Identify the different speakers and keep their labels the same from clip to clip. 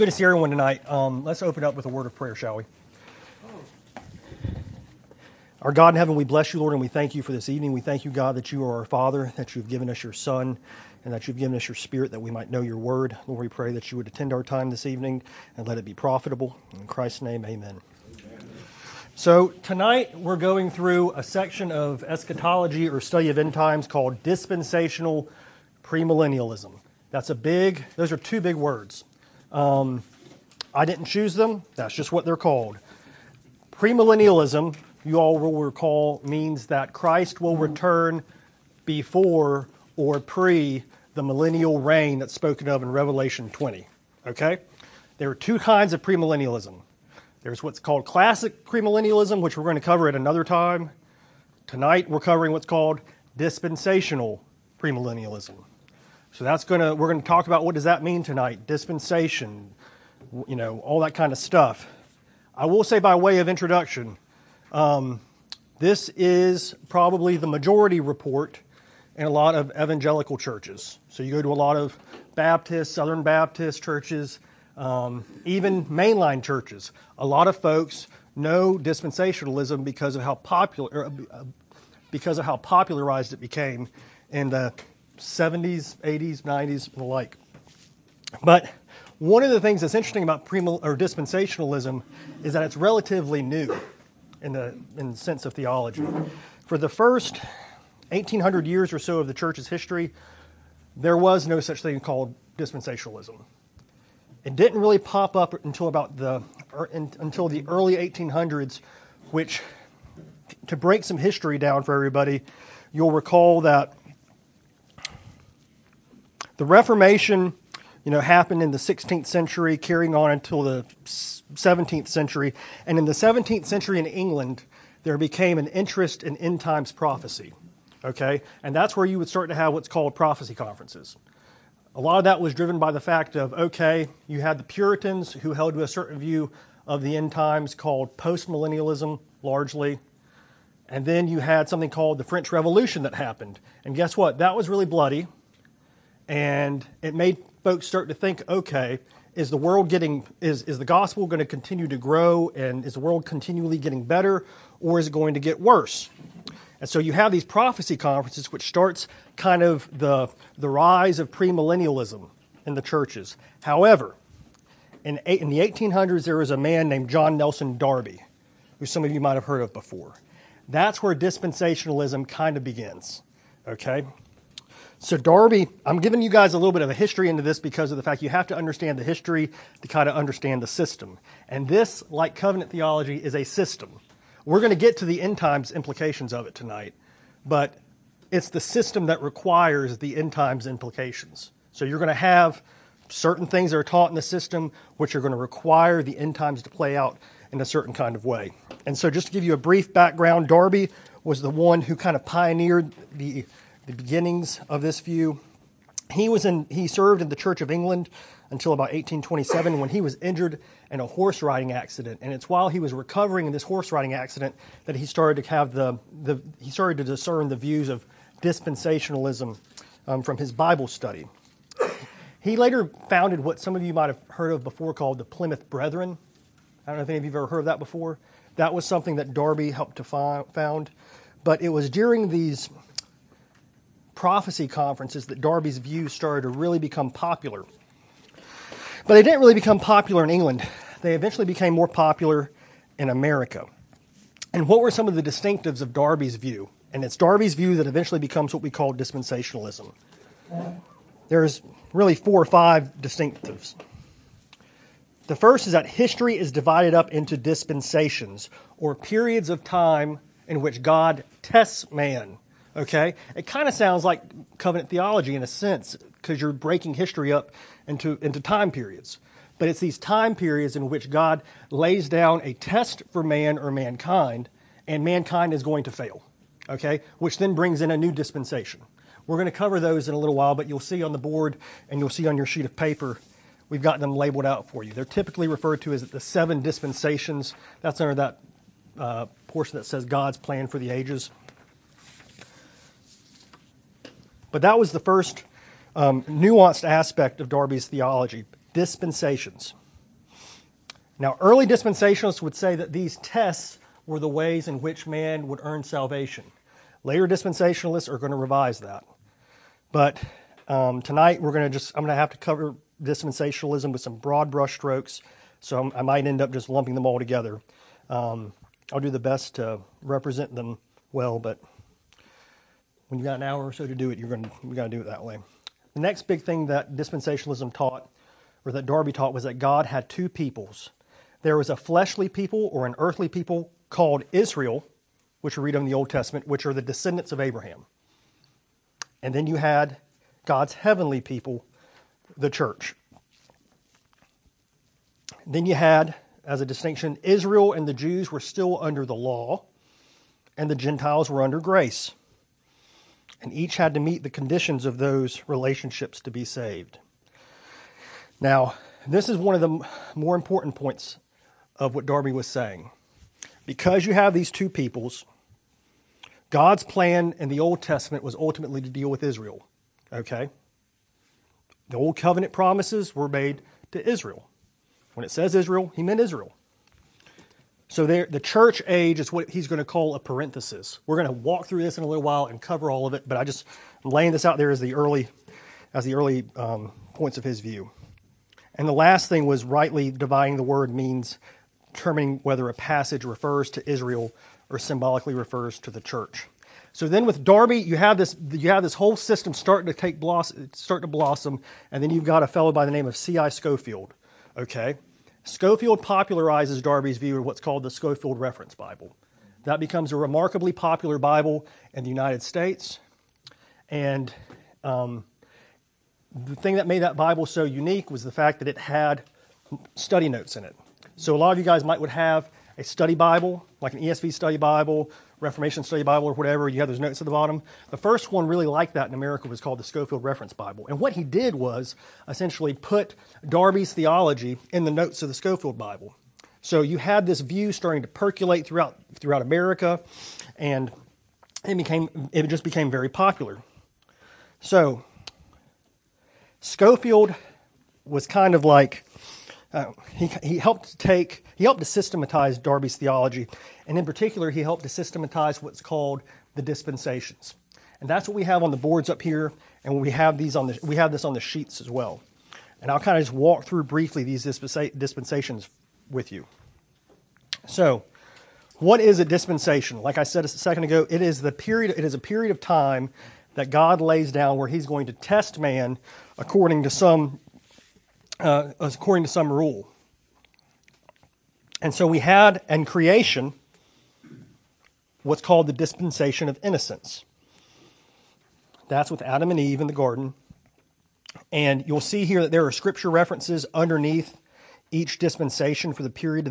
Speaker 1: good to see everyone tonight. Let's open up with a word of prayer, shall we? Our God in heaven, we bless you, Lord, and we thank you for this evening. We thank you, God, that you are our Father, that you've given us your Son, and that you've given us your Spirit that we might know your word. Lord, we pray that you would attend our time this evening and let it be profitable. In Christ's name, amen. So tonight we're going through a section of eschatology or study of end times called dispensational premillennialism. Those are two big words. I didn't choose them. That's just what they're called. Premillennialism, you all will recall, means that Christ will return before or pre the millennial reign that's spoken of in Revelation 20. Okay? There are two kinds of premillennialism. There's what's called classic premillennialism, which we're going to cover at another time. Tonight we're covering what's called dispensational premillennialism. So we're going to talk about what does that mean tonight, dispensation, all that kind of stuff. I will say by way of introduction, this is probably the majority report in a lot of evangelical churches. So you go to a lot of Baptist, Southern Baptist churches, even mainline churches. A lot of folks know dispensationalism because of how popularized it became in the 70s, 80s, 90s, and the like. But one of the things that's interesting about dispensationalism is that it's relatively new in the sense of theology. For the first 1,800 years or so of the church's history, there was no such thing called dispensationalism. It didn't really pop up until the early 1800s, which, to break some history down for everybody, you'll recall that the Reformation, happened in the 16th century, carrying on until the 17th century. And in the 17th century in England, there became an interest in end times prophecy. Okay? And that's where you would start to have what's called prophecy conferences. A lot of that was driven by the fact of, you had the Puritans who held to a certain view of the end times called postmillennialism, largely. And then you had something called the French Revolution that happened. And guess what? That was really bloody. And it made folks start to think, is the gospel going to continue to grow, and is the world continually getting better, or is it going to get worse? And so you have these prophecy conferences, which starts kind of the rise of premillennialism in the churches. However, in the 1800s, there was a man named John Nelson Darby, who some of you might have heard of before. That's where dispensationalism kind of begins, okay? So Darby, I'm giving you guys a little bit of a history into this because of the fact you have to understand the history to kind of understand the system. And this, like covenant theology, is a system. We're going to get to the end times implications of it tonight, but it's the system that requires the end times implications. So you're going to have certain things that are taught in the system which are going to require the end times to play out in a certain kind of way. And so just to give you a brief background, Darby was the one who kind of pioneered the beginnings of this view. He served in the Church of England until about 1827 when he was injured in a horse riding accident. And it's while he was recovering in this horse riding accident that he started to have he started to discern the views of dispensationalism from his Bible study. He later founded what some of you might have heard of before called the Plymouth Brethren. I don't know if any of you have ever heard of that before. That was something that Darby helped to found. But it was during these prophecy conferences that Darby's views started to really become popular. But they didn't really become popular in England. They eventually became more popular in America. And what were some of the distinctives of Darby's view? And it's Darby's view that eventually becomes what we call dispensationalism. There's really 4 or 5 distinctives. The first is that history is divided up into dispensations, or periods of time in which God tests man. Okay? It kind of sounds like covenant theology in a sense, because you're breaking history up into time periods. But it's these time periods in which God lays down a test for man or mankind, and mankind is going to fail. Okay? Which then brings in a new dispensation. We're going to cover those in a little while, but you'll see on the board and you'll see on your sheet of paper, we've got them labeled out for you. They're typically referred to as the 7 dispensations. That's under that portion that says God's plan for the ages. But that was the first nuanced aspect of Darby's theology, dispensations. Now, early dispensationalists would say that these tests were the ways in which man would earn salvation. Later dispensationalists are going to revise that. But tonight I'm going to have to cover dispensationalism with some broad brush strokes, so I might end up just lumping them all together. I'll do the best to represent them well, but when you've got an hour or so to do it, we got to do it that way. The next big thing that dispensationalism taught, or that Darby taught, was that God had two peoples. There was a fleshly people or an earthly people called Israel, which we read in the Old Testament, which are the descendants of Abraham. And then you had God's heavenly people, the church. Then you had, as a distinction, Israel and the Jews were still under the law, and the Gentiles were under grace. And each had to meet the conditions of those relationships to be saved. Now, this is one of the more important points of what Darby was saying. Because you have these two peoples, God's plan in the Old Testament was ultimately to deal with Israel. Okay? The Old Covenant promises were made to Israel. When it says Israel, he meant Israel. So the church age is what he's going to call a parenthesis. We're going to walk through this in a little while and cover all of it, but I'm laying this out there as the early points of his view. And the last thing was rightly dividing the word means determining whether a passage refers to Israel or symbolically refers to the church. So then with Darby, you have this whole system starting to blossom, and then you've got a fellow by the name of C.I. Scofield. Okay? Scofield popularizes Darby's view of what's called the Scofield Reference Bible. That becomes a remarkably popular Bible in the United States. And the thing that made that Bible so unique was the fact that it had study notes in it. So a lot of you guys would have a study Bible, like an ESV study Bible, Reformation study Bible, or whatever. You have those notes at the bottom. The first one really like that in America was called the Scofield Reference Bible. And what he did was essentially put Darby's theology in the notes of the Scofield Bible. So you had this view starting to percolate throughout America, and it just became very popular. So Scofield was kind of like he helped to systematize Darby's theology, and in particular, he helped to systematize what's called the dispensations, and that's what we have on the boards up here, and we have this on the sheets as well. And I'll kind of just walk through briefly these dispensations with you. So, what is a dispensation? Like I said a second ago, it is a period of time that God lays down where He's going to test man according to some rule. And so we had in creation what's called the dispensation of innocence. That's with Adam and Eve in the garden. And you'll see here that there are scripture references underneath each dispensation for the period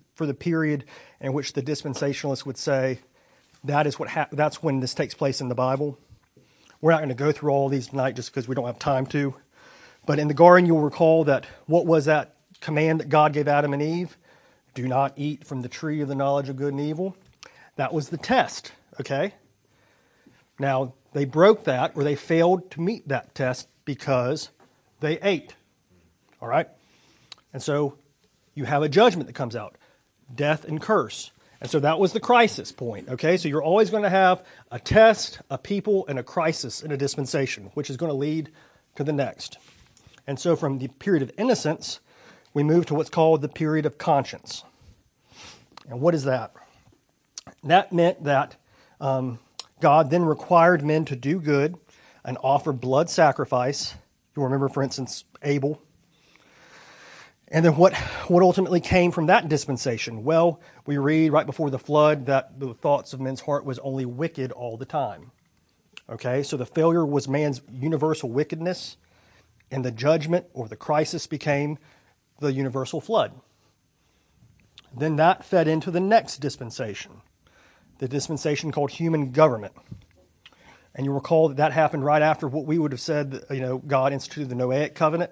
Speaker 1: in which the dispensationalists would say that's when this takes place in the Bible. We're not going to go through all of these tonight just because we don't have time to. But in the garden, you'll recall that what was that command that God gave Adam and Eve? Do not eat from the tree of the knowledge of good and evil. That was the test, okay? Now, they broke that, or they failed to meet that test because they ate, all right? And so you have a judgment that comes out, death and curse. And so that was the crisis point, okay? So you're always going to have a test, a people, and a crisis in a dispensation, which is going to lead to the next. And so from the period of innocence, we move to what's called the period of conscience. And what is that? That meant that God then required men to do good and offer blood sacrifice. You'll remember, for instance, Abel. And then what ultimately came from that dispensation? Well, we read right before the flood that the thoughts of men's heart was only wicked all the time. Okay, so the failure was man's universal wickedness, and the judgment or the crisis became the universal flood. Then that fed into the next dispensation, the dispensation called human government. And you recall that happened right after what we would have said, God instituted the Noahic covenant.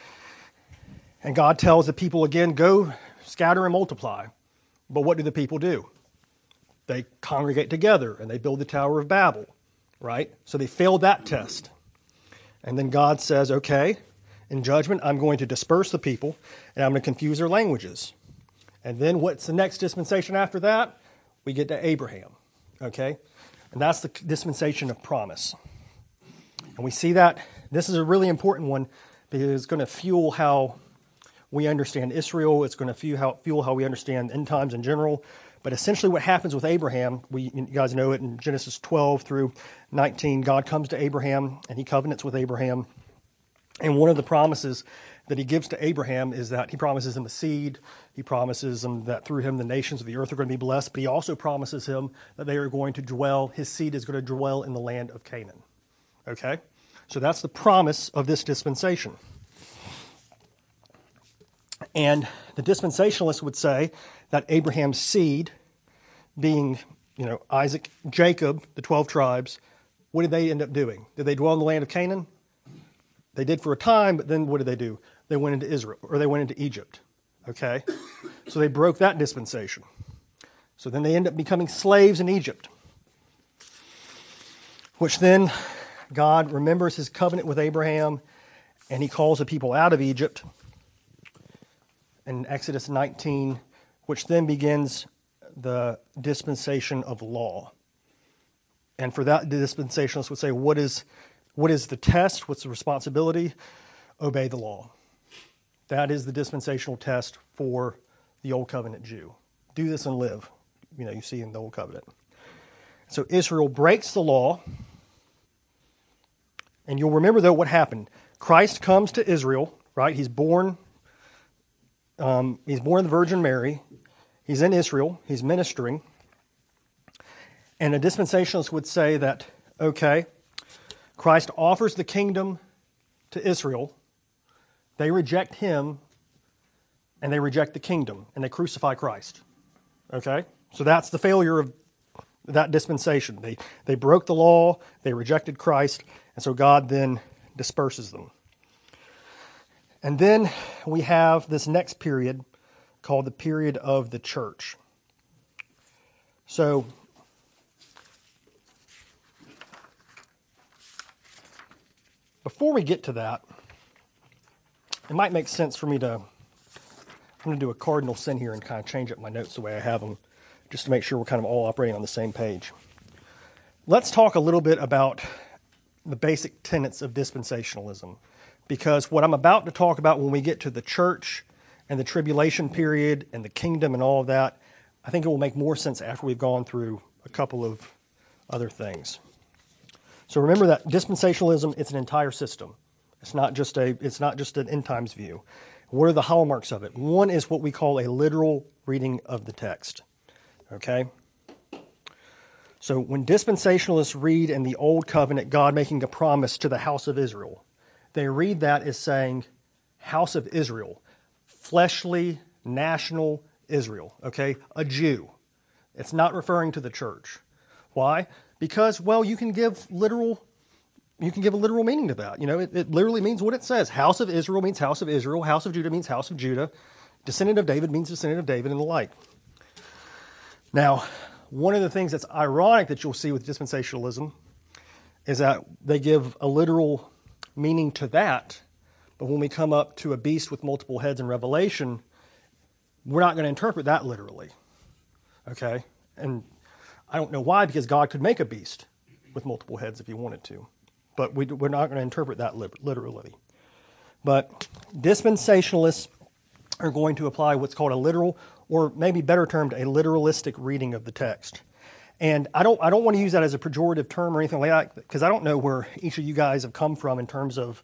Speaker 1: And God tells the people again, go scatter and multiply. But what do the people do? They congregate together and they build the Tower of Babel, right? So they failed that test. And then God says, okay, in judgment, I'm going to disperse the people and I'm going to confuse their languages. And then what's the next dispensation after that? We get to Abraham, okay? And that's the dispensation of promise. And we see that this is a really important one because it's going to fuel how we understand Israel. It's going to fuel how we understand end times in general. But essentially what happens with Abraham, you guys know it in Genesis 12 through 19, God comes to Abraham and he covenants with Abraham. And one of the promises that he gives to Abraham is that he promises him a seed. He promises him that through him the nations of the earth are going to be blessed. But he also promises him that they are going to dwell, his seed is going to dwell in the land of Canaan. Okay? So that's the promise of this dispensation. And the dispensationalists would say that Abraham's seed, being, Isaac, Jacob, the 12 tribes, what did they end up doing? Did they dwell in the land of Canaan? They did for a time, but then what did they do? They went into Israel, or they went into Egypt. Okay? So they broke that dispensation. So then they end up becoming slaves in Egypt, which then God remembers his covenant with Abraham, and he calls the people out of Egypt in Exodus 19, which then begins the dispensation of law. And for that, the dispensationalists would say, what is the test? What's the responsibility? Obey the law. That is the dispensational test for the Old Covenant Jew. Do this and live. You see in the Old Covenant. So Israel breaks the law. And you'll remember, though, what happened. Christ comes to Israel, right? He's born of the Virgin Mary. He's in Israel. He's ministering. And a dispensationalist would say that, okay, Christ offers the kingdom to Israel. They reject him, and they reject the kingdom, and they crucify Christ. Okay? So that's the failure of that dispensation. They broke the law, they rejected Christ, and so God then disperses them. And then we have this next period called the period of the church. So before we get to that, it might make sense for me I'm going to do a cardinal sin here and kind of change up my notes the way I have them, just to make sure we're kind of all operating on the same page. Let's talk a little bit about the basic tenets of dispensationalism, because what I'm about to talk about when we get to the church and the tribulation period and the kingdom and all of that, I think it will make more sense after we've gone through a couple of other things. So remember that dispensationalism, it's an entire system. It's not just an end times view. What are the hallmarks of it? One is what we call a literal reading of the text. Okay? So when dispensationalists read in the Old Covenant God making a promise to the house of Israel, they read that as saying, house of Israel, fleshly, national Israel, okay? A Jew. It's not referring to the church. Why? Because, you can give a literal meaning to that. It literally means what it says. House of Israel means house of Israel. House of Judah means house of Judah. Descendant of David means descendant of David, and the like. Now, one of the things that's ironic that you'll see with dispensationalism is that they give a literal meaning to that, but when we come up to a beast with multiple heads in Revelation, we're not going to interpret that literally. Okay? And I don't know why, because God could make a beast with multiple heads if he wanted to. But we're not going to interpret that literally. But dispensationalists are going to apply what's called a literal, or maybe better termed, a literalistic reading of the text. And I don't want to use that as a pejorative term or anything like that, because I don't know where each of you guys have come from in terms of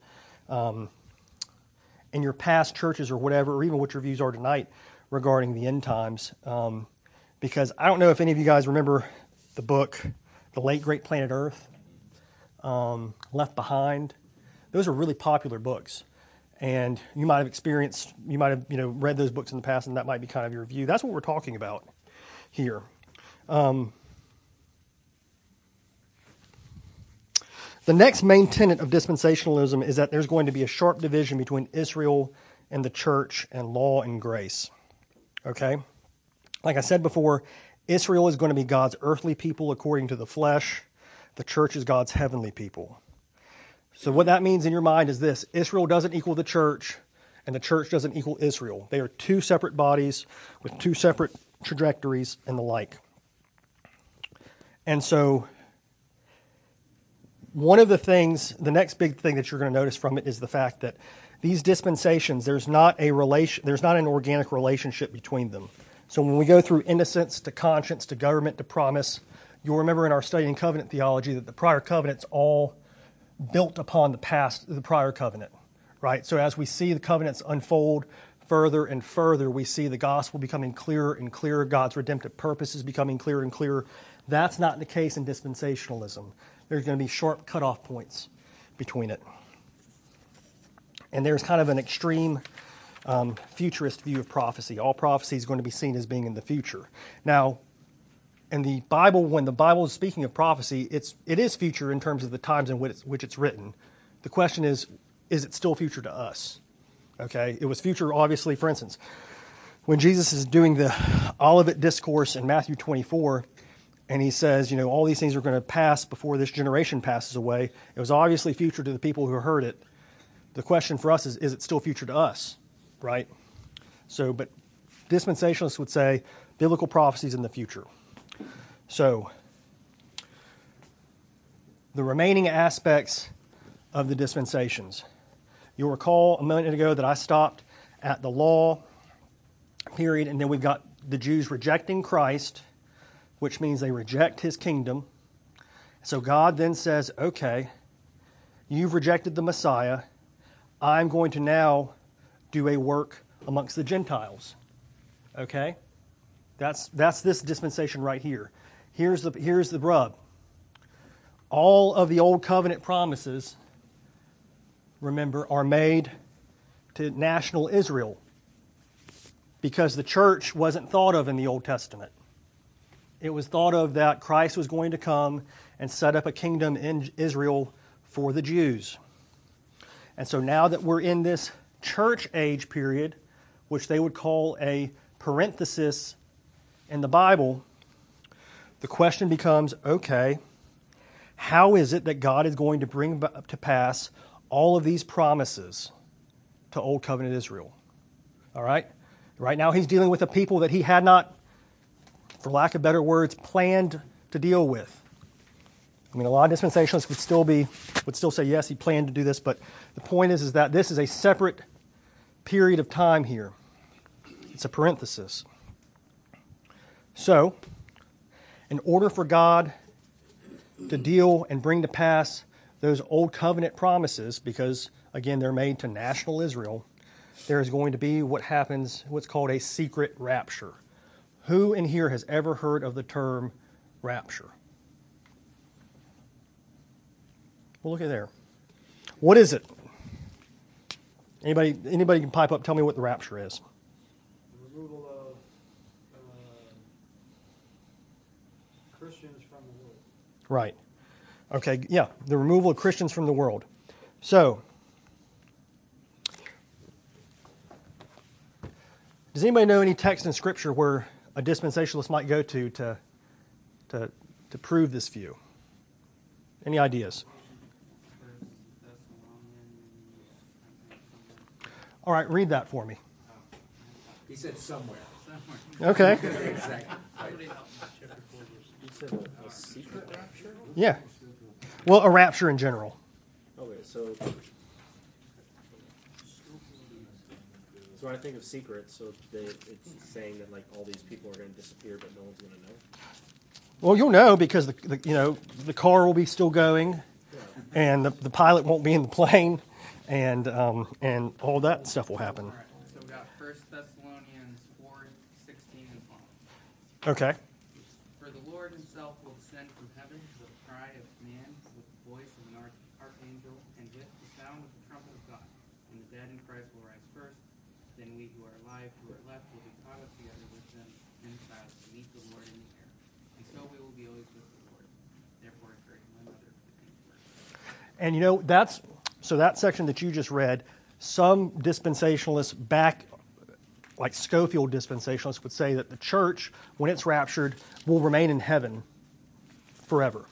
Speaker 1: in your past churches or whatever, or even what your views are tonight regarding the end times. Because I don't know if any of you guys remember the book, The Late Great Planet Earth, Left Behind. Those are really popular books. And you might have read those books in the past, and that might be kind of your view. That's what we're talking about here. The next main tenet of dispensationalism is that there's going to be a sharp division between Israel and the church and law and grace. Okay? Like I said before, Israel is going to be God's earthly people according to the flesh. The church is God's heavenly people. So what that means in your mind is this: Israel doesn't equal the church, and the church doesn't equal Israel. They are two separate bodies with two separate trajectories and the like. And so one of the things, the next big thing that you're going to notice from it is the fact that these dispensations, there's not an organic relationship between them. So when we go through innocence to conscience to government to promise, you'll remember in our study in covenant theology that the prior covenants all built upon the prior covenant, right? So as we see the covenants unfold further and further, we see the gospel becoming clearer and clearer, God's redemptive purposes becoming clearer and clearer. That's not the case in dispensationalism. There's going to be sharp cutoff points between it. And there's kind of an extreme futurist view of prophecy. All prophecy is going to be seen as being in the future. Now, in the Bible, when the Bible is speaking of prophecy, it is future in terms of the times in which it's written. The question is it still future to us? Okay, it was future, obviously, for instance, when Jesus is doing the Olivet Discourse in Matthew 24, and he says, all these things are going to pass before this generation passes away. It was obviously future to the people who heard it. The question for us is it still future to us, right? So, but dispensationalists would say biblical prophecy is in the future. So, the remaining aspects of the dispensations. You'll recall a minute ago that I stopped at the law period, and then we've got the Jews rejecting Christ, which means they reject his kingdom. So God then says, okay, you've rejected the Messiah. I'm going to now do a work amongst the Gentiles. Okay? That's this dispensation right here. Here's the rub. All of the old covenant promises, remember, are made to national Israel because the church wasn't thought of in the Old Testament. It was thought of that Christ was going to come and set up a kingdom in Israel for the Jews. And so now that we're in this church age period, which they would call a parenthesis in the Bible, the question becomes, okay, how is it that God is going to bring to pass all of these promises to Old Covenant Israel? All right? Right now he's dealing with a people that he had not, for lack of better words, planned to deal with. I mean, a lot of dispensationalists would still say, yes, he planned to do this, but the point is that this is a separate period of time here. It's a parenthesis. So, in order for God to deal and bring to pass those old covenant promises, because, again, they're made to national Israel, there is going to be what's called a secret rapture. Who in here has ever heard of the term rapture? Well, look at there. What is it? Anybody can pipe up, tell me what the rapture is.
Speaker 2: The removal of Christians from the world.
Speaker 1: Right. Okay, yeah, the removal of Christians from the world. So, does anybody know any text in Scripture where a dispensationalist might go to prove this view? Any ideas? All right, read that for me.
Speaker 3: He said somewhere.
Speaker 1: Okay.
Speaker 3: Exactly.
Speaker 4: You said a secret rapture?
Speaker 1: Yeah. Well, a rapture in general.
Speaker 4: Okay, so when I think of secret, so it's saying that like all these people are going to disappear, but no one's going to know.
Speaker 1: Well, you'll know because the car will be still going, and the pilot won't be in the plane, and all that stuff will happen.
Speaker 5: All right, so we got 1 Thessalonians 4:16 and following.
Speaker 1: Okay.
Speaker 5: For the Lord himself will descend from heaven with a cry of command, with the voice of an archangel, and with the sound of the trumpet of God. And the dead in Christ will rise first. Then we who are alive, who are left, will be caught up together with them in the clouds to meet the Lord in the air. And so we will be always with the Lord. Therefore, encourage one another for the king's work.
Speaker 1: And that section that you just read, some dispensationalists like Scofield dispensationalists would say that the church, when it's raptured, will remain in heaven forever.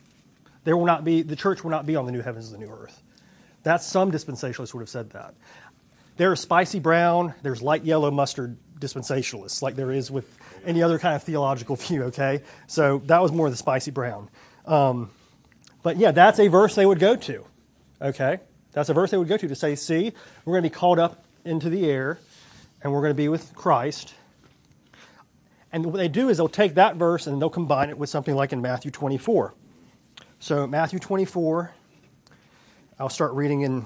Speaker 1: The church will not be on the new heavens and the new earth. Some dispensationalists would have said that. There's spicy brown, there's light yellow mustard dispensationalists, like there is with any other kind of theological view, okay? So that was more the spicy brown. But yeah, that's a verse they would go to, okay? That's a verse they would go to say, see, we're going to be called up into the air, and we're going to be with Christ. And what they do is they'll take that verse and they'll combine it with something like in Matthew 24. So Matthew 24, I'll start reading in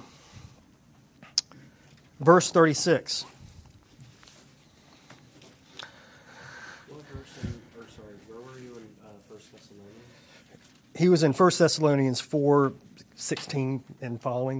Speaker 1: verse 36.
Speaker 4: Where were you in 1 Thessalonians?
Speaker 1: He was in 1 Thessalonians 4:16 and following.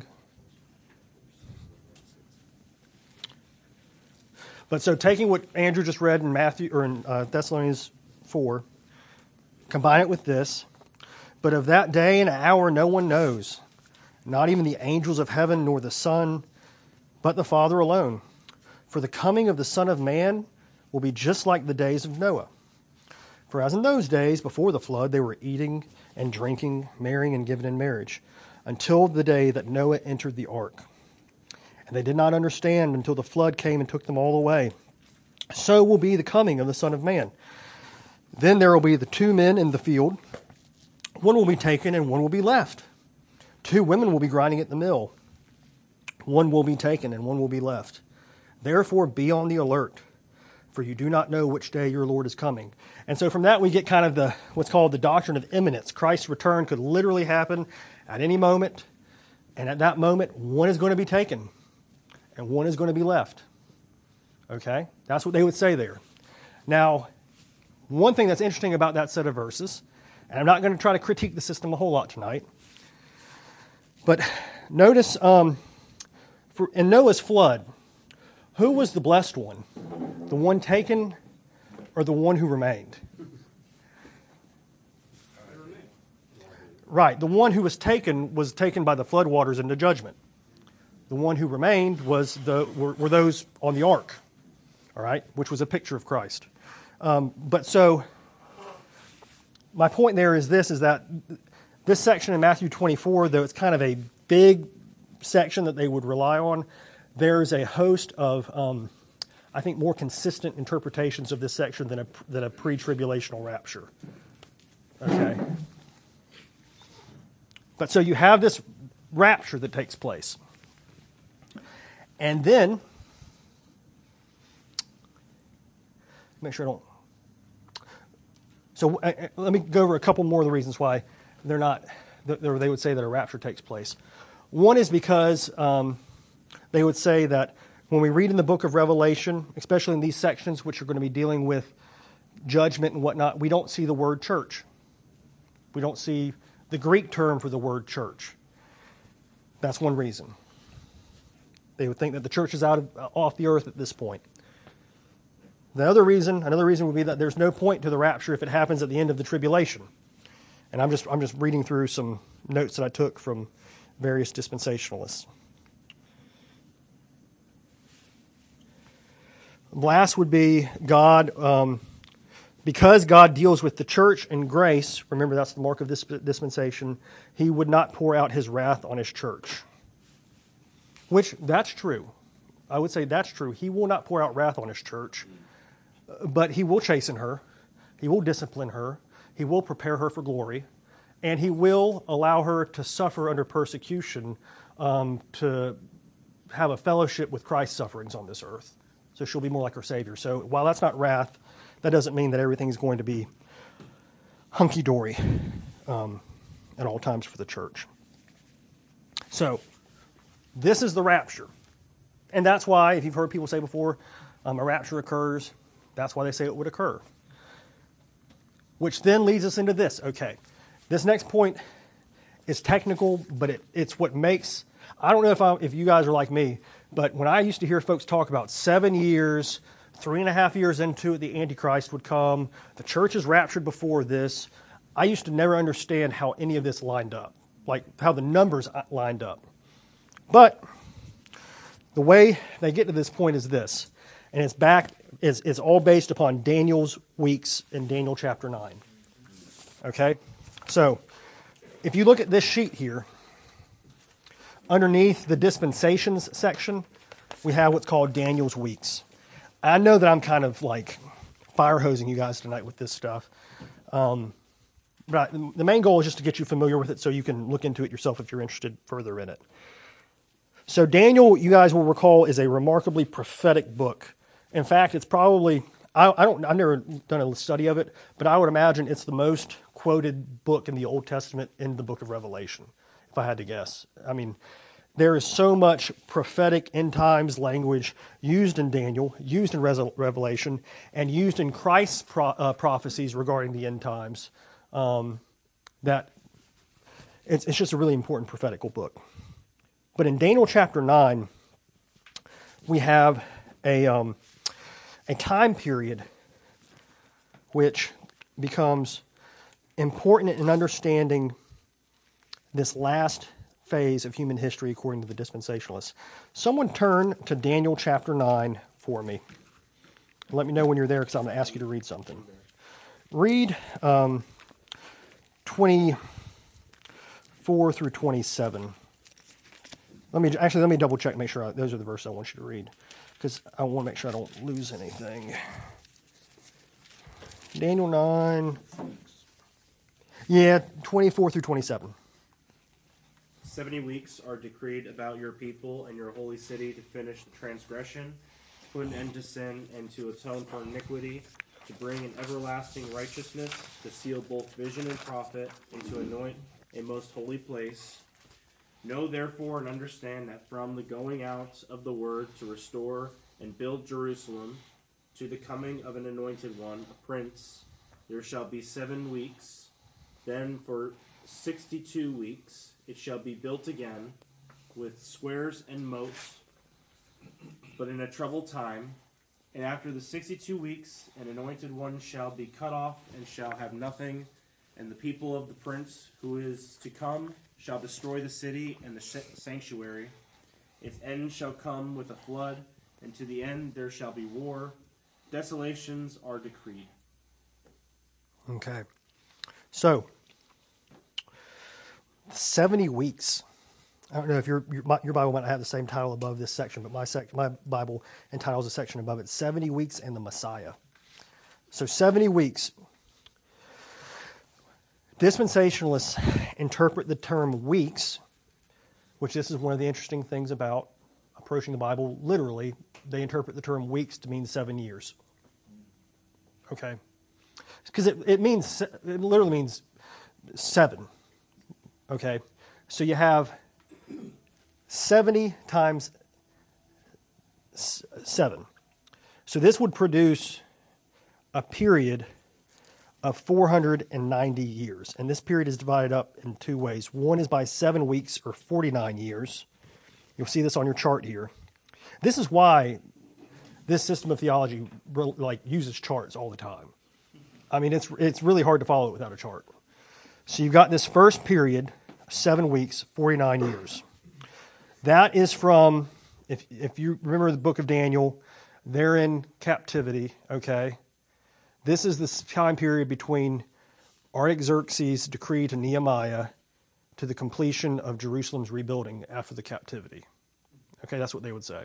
Speaker 1: But so taking what Andrew just read in Matthew or in Thessalonians 4, combine it with this. But of that day and hour no one knows, not even the angels of heaven nor the Son, but the Father alone. For the coming of the Son of Man will be just like the days of Noah. For as in those days before the flood, they were eating and drinking, marrying and giving in marriage, until the day that Noah entered the ark. And they did not understand until the flood came and took them all away. So will be the coming of the Son of Man. Then there will be the two men in the field. One will be taken and one will be left. Two women will be grinding at the mill. One will be taken and one will be left. Therefore be on the alert, for you do not know which day your Lord is coming. And so from that we get kind of what's called the doctrine of imminence. Christ's return could literally happen at any moment, and at that moment one is going to be taken and one is going to be left. Okay? That's what they would say there. Now, one thing that's interesting about that set of verses, and I'm not going to try to critique the system a whole lot tonight, but notice in Noah's flood, who was the blessed one? The one taken or the one who remained? Right. The one who was taken by the floodwaters into judgment. The one who remained were those on the ark, all right, which was a picture of Christ. But so my point there is that this section in Matthew 24, though it's kind of a big section that they would rely on, there's a host of, I think, more consistent interpretations of this section than a pre-tribulational rapture. Okay. But so you have this rapture that takes place. And then, make sure I don't. So let me go over a couple more of the reasons why they would say that a rapture takes place. One is because they would say that when we read in the book of Revelation, especially in these sections which are going to be dealing with judgment and whatnot, we don't see the word church. We don't see the Greek term for the word church. That's one reason. They would think that the church is off the earth at this point. Another reason would be that there's no point to the rapture if it happens at the end of the tribulation. And I'm just reading through some notes that I took from various dispensationalists. Last would be God, because God deals with the church in grace, remember that's the mark of this dispensation, he would not pour out his wrath on his church. Which, that's true. I would say that's true. He will not pour out wrath on his church, but he will chasten her, he will discipline her, he will prepare her for glory, and he will allow her to suffer under persecution to have a fellowship with Christ's sufferings on this earth. So she'll be more like her Savior. So while that's not wrath, that doesn't mean that everything's going to be hunky-dory at all times for the church. So this is the rapture. And that's why, if you've heard people say before, a rapture occurs, that's why they say it would occur. Which then leads us into this. Okay, this next point is technical, but it's what makes... I don't know if you guys are like me, but when I used to hear folks talk about 7 years, 3.5 years into it, the Antichrist would come, the church is raptured before this, I used to never understand how any of this lined up, like how the numbers lined up. But the way they get to this point is this, and it's all based upon Daniel's weeks in Daniel chapter 9. Okay? So, if you look at this sheet here, underneath the dispensations section, we have what's called Daniel's weeks. I know that I'm kind of like fire hosing you guys tonight with this stuff. But the main goal is just to get you familiar with it so you can look into it yourself if you're interested further in it. So Daniel, you guys will recall, is a remarkably prophetic book. In fact, it's probably, I've never done a study of it, but I would imagine it's the most quoted book in the Old Testament in the book of Revelation, if I had to guess. I mean, there is so much prophetic end times language used in Daniel, used in Revelation, and used in Christ's prophecies regarding the end times, that it's just a really important prophetical book. But in Daniel chapter 9, we have a time period which becomes important in understanding this last phase of human history according to the dispensationalists. Someone turn to Daniel chapter 9 for me. Let me know when you're there because I'm going to ask you to read something. Read 24 through 27. Let me double check, make sure those are the verses I want you to read, because I want to make sure I don't lose anything. Daniel 9. Yeah, 24 through 27.
Speaker 4: 70 weeks are decreed about your people and your holy city to finish the transgression, to put an end to sin, and to atone for iniquity, to bring an everlasting righteousness, to seal both vision and prophet, and to anoint a most holy place. Know therefore and understand that from the going out of the word to restore and build Jerusalem to the coming of an anointed one, a prince, there shall be 7 weeks. Then for 62 weeks it shall be built again with squares and moats, but in a troubled time. And after the 62 weeks an anointed one shall be cut off and shall have nothing, and the people of the prince who is to come shall destroy the city and the sanctuary. Its end shall come with a flood, and to the end there shall be war. Desolations are decreed.
Speaker 1: Okay. So, 70 weeks. I don't know if your Bible might not have the same title above this section, but my Bible entitles a section above it, 70 Weeks and the Messiah. So 70 weeks. Dispensationalists interpret the term weeks, which this is one of the interesting things about approaching the Bible literally. They interpret the term weeks to mean 7 years. Okay? Because it literally means 7. Okay? So you have 70 times 7. So this would produce a period of 490 years. And this period is divided up in 2 ways. One is by 7 weeks, or 49 years. You'll see this on your chart here. This is why this system of theology uses charts all the time. I mean, it's really hard to follow it without a chart. So you've got this first period, 7 weeks, 49 years. That is from, if you remember the book of Daniel, they're in captivity, okay? This is the time period between Artaxerxes' decree to Nehemiah to the completion of Jerusalem's rebuilding after the captivity. Okay, that's what they would say.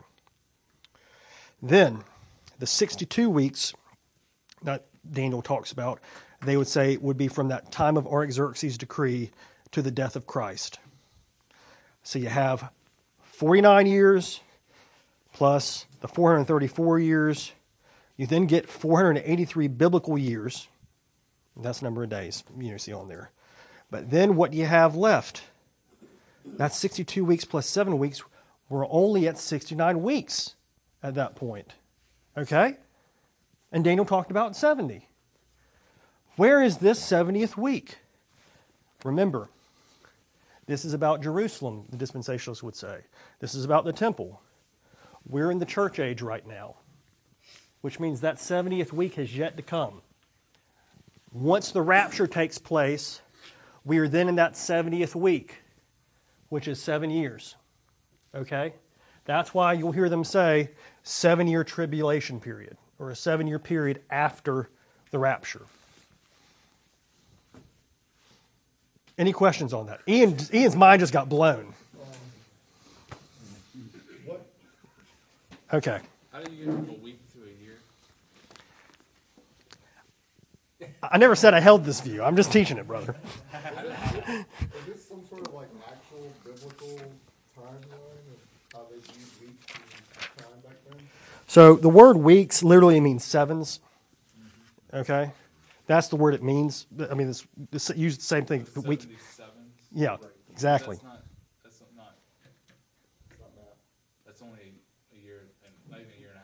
Speaker 1: Then, the 62 weeks that Daniel talks about, they would say would be from that time of Artaxerxes' decree to the death of Christ. So you have 49 years plus the 434 years. You then get 483 biblical years. That's the number of days you see on there. But then what do you have left? That's 62 weeks plus 7 weeks. We're only at 69 weeks at that point. Okay? And Daniel talked about 70. Where is this 70th week? Remember, this is about Jerusalem, the dispensationalists would say. This is about the temple. We're in the church age right now, which means that 70th week has yet to come. Once the rapture takes place, we are then in that 70th week, which is 7 years. Okay? That's why you'll hear them say 7-year tribulation period, or a 7-year period after the rapture. Any questions on that? Ian's mind just got blown. Okay.
Speaker 6: How do you get from a week to a year?
Speaker 1: I never said I held this view. I'm just teaching it, brother.
Speaker 7: Is this some sort of like actual biblical timeline of how they viewed weeks and time back then?
Speaker 1: So the word weeks literally means sevens. Okay? That's the word it means. I mean, it's used the same thing. The week.
Speaker 6: 77?
Speaker 1: Yeah, exactly.
Speaker 6: That's not that. That's only a year, and not even a year and a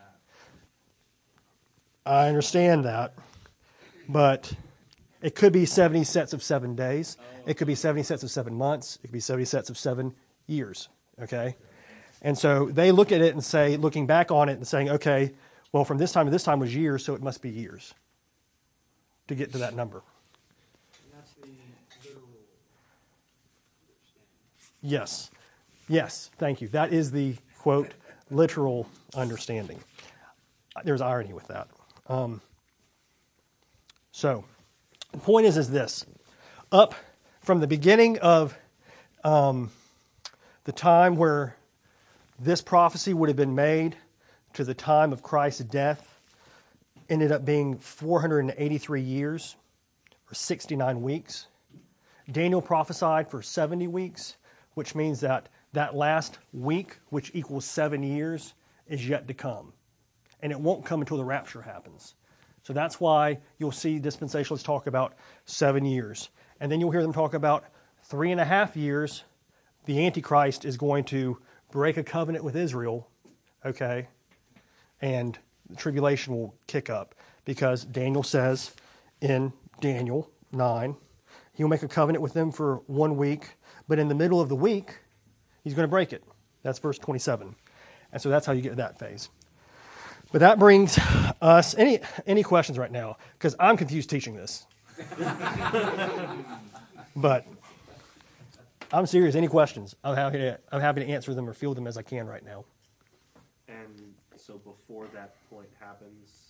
Speaker 6: half.
Speaker 1: I understand that. But it could be 70 sets of 7 days. It could be 70 sets of 7 months. It could be 70 sets of 7 years. Okay? And so they look at it and say, looking back on it and saying, okay, well, from this time to this time was years, so it must be years to get to that number.
Speaker 2: And that's the literal understanding.
Speaker 1: Yes. Yes, thank you. That is the, quote, literal understanding. There's irony with that. So, the point is this. Up from the beginning of the time where this prophecy would have been made to the time of Christ's death ended up being 483 years, or 69 weeks. Daniel prophesied for 70 weeks, which means that that last week, which equals 7 years, is yet to come. And it won't come until the rapture happens. So that's why you'll see dispensationalists talk about 7 years. And then you'll hear them talk about 3.5 years. The Antichrist is going to break a covenant with Israel, okay? And the tribulation will kick up. Because Daniel says in Daniel 9, he'll make a covenant with them for 1 week, but in the middle of the week, he's going to break it. That's verse 27. And so that's how you get to that phase. But that brings us, any questions right now? Because I'm confused teaching this. But I'm serious. Any questions? I'm happy to answer them or field them as I can right now.
Speaker 4: And so before that point happens,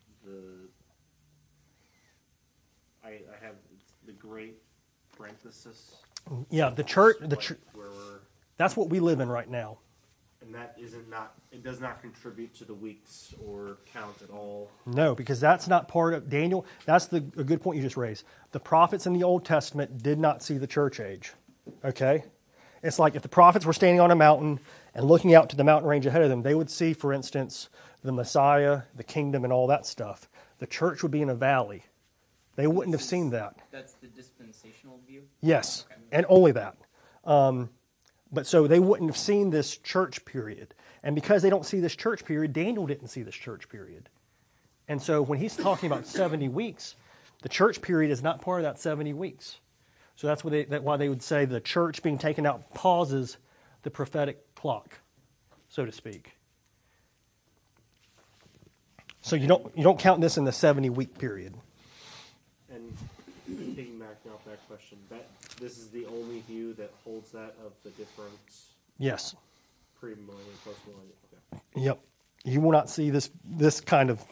Speaker 4: I have the great parenthesis.
Speaker 1: Yeah, the church.
Speaker 4: Where we're,
Speaker 1: That's what we live in right now.
Speaker 4: and that it does not contribute to the weeks or count at all.
Speaker 1: No, because that's not part of Daniel. That's a good point you just raised. The prophets in the Old Testament did not see the church age. Okay? It's like if the prophets were standing on a mountain and looking out to the mountain range ahead of them, they would see, for instance, the Messiah, the kingdom, and all that stuff. The church would be in a valley. They wouldn't have seen that.
Speaker 5: That's the dispensational view?
Speaker 1: Yes, and only that. But so they wouldn't have seen this church period. And because they don't see this church period, Daniel didn't see this church period. And so when he's talking about 70 weeks, the church period is not part of that 70 weeks. So that's why they would say the church being taken out pauses the prophetic clock, so to speak. So you don't count this in the 70-week period.
Speaker 4: And piggybacking off that question, this is the only view that holds that of the difference
Speaker 1: Yes.
Speaker 4: pre-millennium, post-millennium. Okay.
Speaker 1: Yep. You will not see this kind of.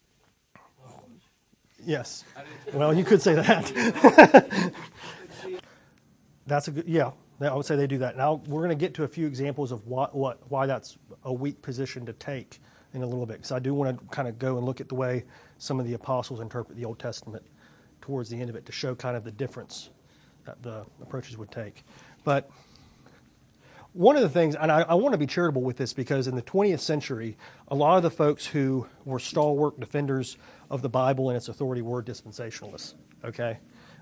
Speaker 1: Yes. Well, you could say that. That's a good. Yeah, I would say they do that. Now we're going to get to a few examples of why that's a weak position to take in a little bit, because I do want to kind of go and look at the way some of the apostles interpret the Old Testament towards the end of it to show kind of the difference that the approaches would take. But one of the things, and I want to be charitable with this, because in the 20th century, a lot of the folks who were stalwart defenders of the Bible and its authority were dispensationalists. Okay,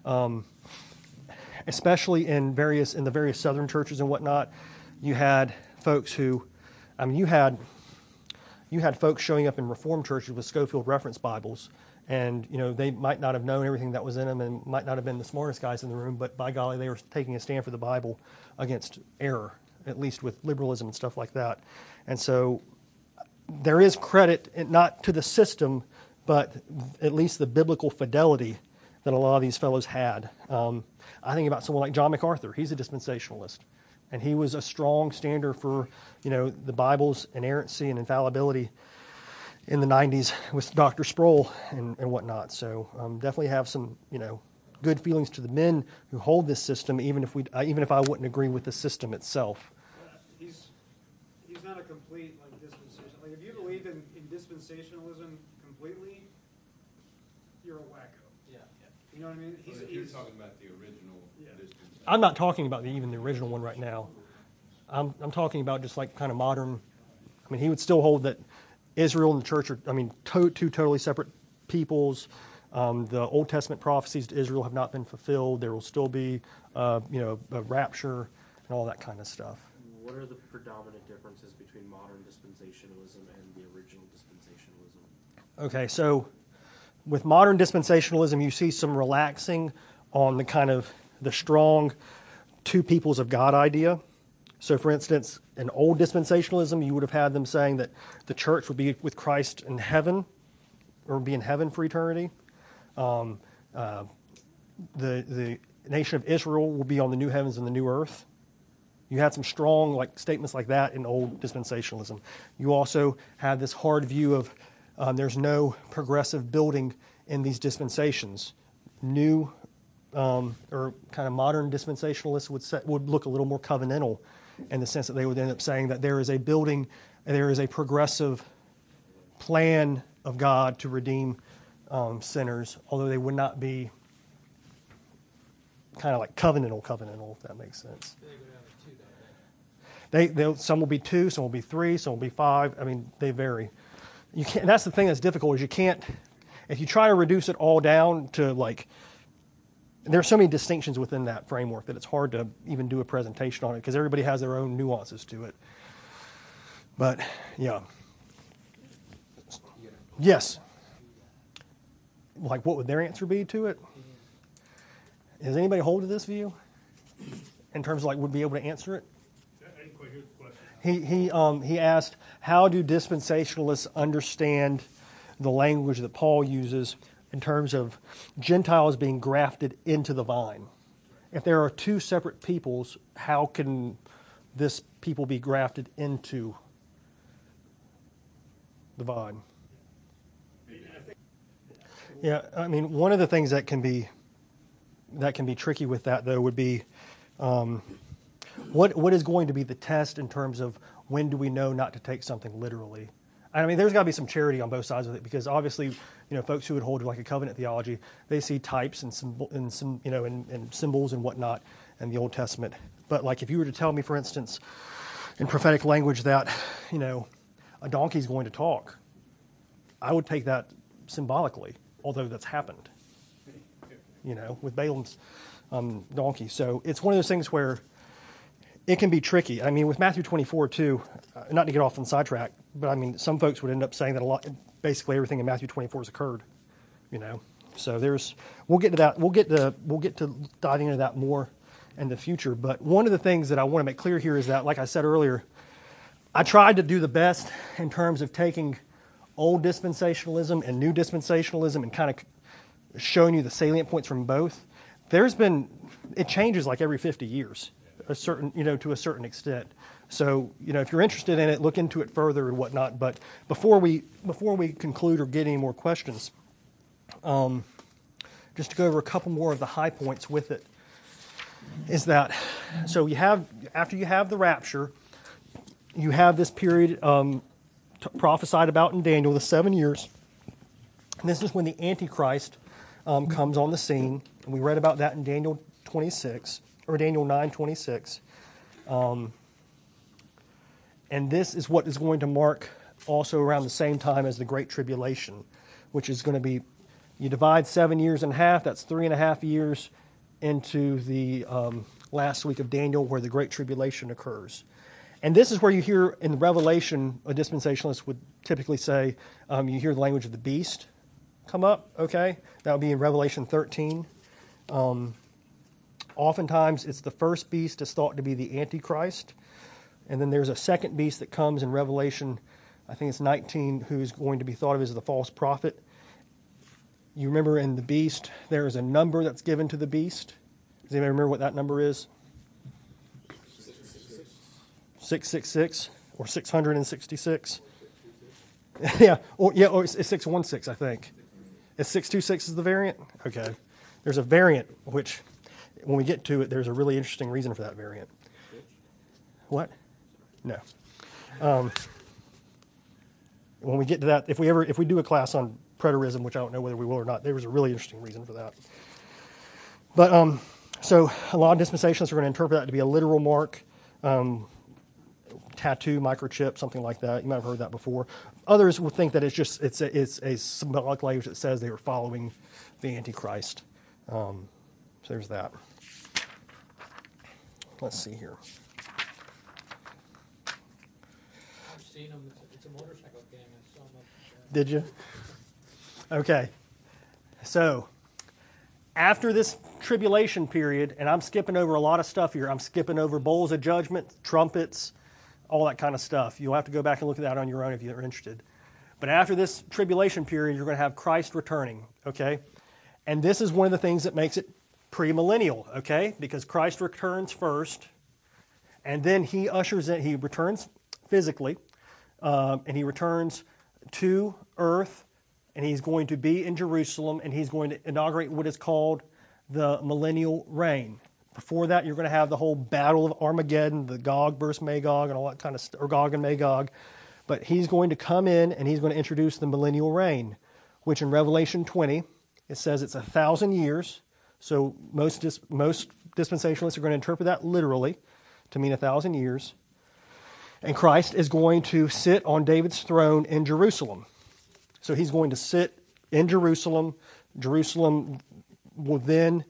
Speaker 1: especially in the various Southern churches and whatnot, you had folks who, you had folks showing up in Reformed churches with Scofield Reference Bibles, and they might not have known everything that was in them and might not have been the smartest guys in the room, but by golly, they were taking a stand for the Bible against error, at least with liberalism and stuff like that. And so there is credit, not to the system, but at least the biblical fidelity that a lot of these fellows had. I think about someone like John MacArthur. He's a dispensationalist, and he was a strong stander for the Bible's inerrancy and infallibility in the 90s with Dr. Sproul and whatnot. So definitely have some good feelings to the men who hold this system, even if I wouldn't agree with the system itself.
Speaker 2: He's not a complete dispensation. If you dispensationalism completely, you're a wacko.
Speaker 6: Yeah.
Speaker 2: You know what I mean?
Speaker 8: Well, if you're talking about the original
Speaker 2: Yeah.
Speaker 8: dispensation.
Speaker 1: I'm not talking about even the original one right now. I'm talking about just like kind of modern. I mean, he would still hold that Israel and the church are, two totally separate peoples. The Old Testament prophecies to Israel have not been fulfilled. There will still be, a rapture and all that kind of stuff.
Speaker 4: What are the predominant differences between modern dispensationalism and the original dispensationalism?
Speaker 1: Okay, so with modern dispensationalism, you see some relaxing on the kind of the strong two peoples of God idea. So, for instance, in old dispensationalism, you would have had them saying that the church would be with Christ in heaven, or be in heaven for eternity. The nation of Israel will be on the new heavens and the new earth. You had some strong statements like that in old dispensationalism. You also had this hard view of there's no progressive building in these dispensations. New or kind of modern dispensationalists would look a little more covenantal in the sense that they would end up saying that there is a building, there is a progressive plan of God to redeem sinners, although they would not be kind of like covenantal, if that makes sense. Some will be 2, some will be 3, some will be 5. I mean, they vary. You can't. That's the thing that's difficult is you can't. If you try to reduce it all down to there's so many distinctions within that framework that it's hard to even do a presentation on it because everybody has their own nuances to it. But yeah. Yes. What would their answer be to it? Does anybody hold to this view in terms of would be able to answer it?
Speaker 9: I didn't quite hear the question.
Speaker 1: He asked, how do dispensationalists understand the language that Paul uses in terms of Gentiles being grafted into the vine? If there are two separate peoples, how can this people be grafted into the vine? Yeah, I mean, one of the things that can be tricky with that, though, would be what is going to be the test in terms of when do we know not to take something literally? I mean, there's got to be some charity on both sides of it because obviously, folks who would hold to a covenant theology, they see types and symbols and whatnot in the Old Testament. But if you were to tell me, for instance, in prophetic language that a donkey's going to talk, I would take that symbolically, although that's happened. With Balaam's donkey. So it's one of those things where it can be tricky. I mean, with Matthew 24 too, not to get off on the sidetrack, but I mean, some folks would end up saying that basically everything in Matthew 24 has occurred. So we'll get to that. We'll get to diving into that more in the future. But one of the things that I want to make clear here is that, like I said earlier, I tried to do the best in terms of taking old dispensationalism and new dispensationalism and kind of showing you the salient points from both. It changes every 50 years, to a certain extent. So, if you're interested in it, look into it further and whatnot. But before we conclude or get any more questions, just to go over a couple more of the high points with it, is that so after you have the rapture, you have this period prophesied about in Daniel, the 7 years. And this is when the Antichrist comes on the scene. And we read about that in Daniel 26, or Daniel 9:26. And this is what is going to mark also around the same time as the Great Tribulation, which is going to be, you divide 7 years in half, that's 3.5 years into the last week of Daniel where the Great Tribulation occurs. And this is where you hear in the Revelation, a dispensationalist would typically say, you hear the language of the beast come up, okay? That would be in Revelation 13. Oftentimes, it's the first beast is thought to be the Antichrist. And then there's a second beast that comes in Revelation, I think it's 19, who's going to be thought of as the false prophet. You remember in the beast, there is a number that's given to the beast. Does anybody remember what that number is? 666 or 666. or it's 616, I think. Is 626 is the variant? Okay. There's a variant, which, when we get to it, there's a really interesting reason for that variant. What? No. When we get to that, if we do a class on preterism, which I don't know whether we will or not, there was a really interesting reason for that. But so a lot of dispensationalists are going to interpret that to be a literal mark, tattoo, microchip, something like that. You might have heard that before. Others will think that it's a symbolic language that says they were following the Antichrist. So there's that. Let's see here.
Speaker 10: I've seen them. It's a motorcycle gang. I saw them.
Speaker 1: Did you? Okay. So after this tribulation period, and I'm skipping over a lot of stuff here. I'm skipping over bowls of judgment, trumpets, all that kind of stuff. You'll have to go back and look at that on your own if you're interested. But after this tribulation period, you're going to have Christ returning, okay? And this is one of the things that makes it premillennial, okay? Because Christ returns first, and then he returns physically, and he returns to earth, and he's going to be in Jerusalem, and he's going to inaugurate what is called the millennial reign. Before that, you're going to have the whole battle of Armageddon, the Gog versus Magog, and all that kind of stuff, or Gog and Magog. But he's going to come in, and he's going to introduce the millennial reign, which in Revelation 20, it says it's 1,000 years. So most dispensationalists are going to interpret that literally to mean 1,000 years. And Christ is going to sit on David's throne in Jerusalem. So he's going to sit in Jerusalem. Jerusalem will then,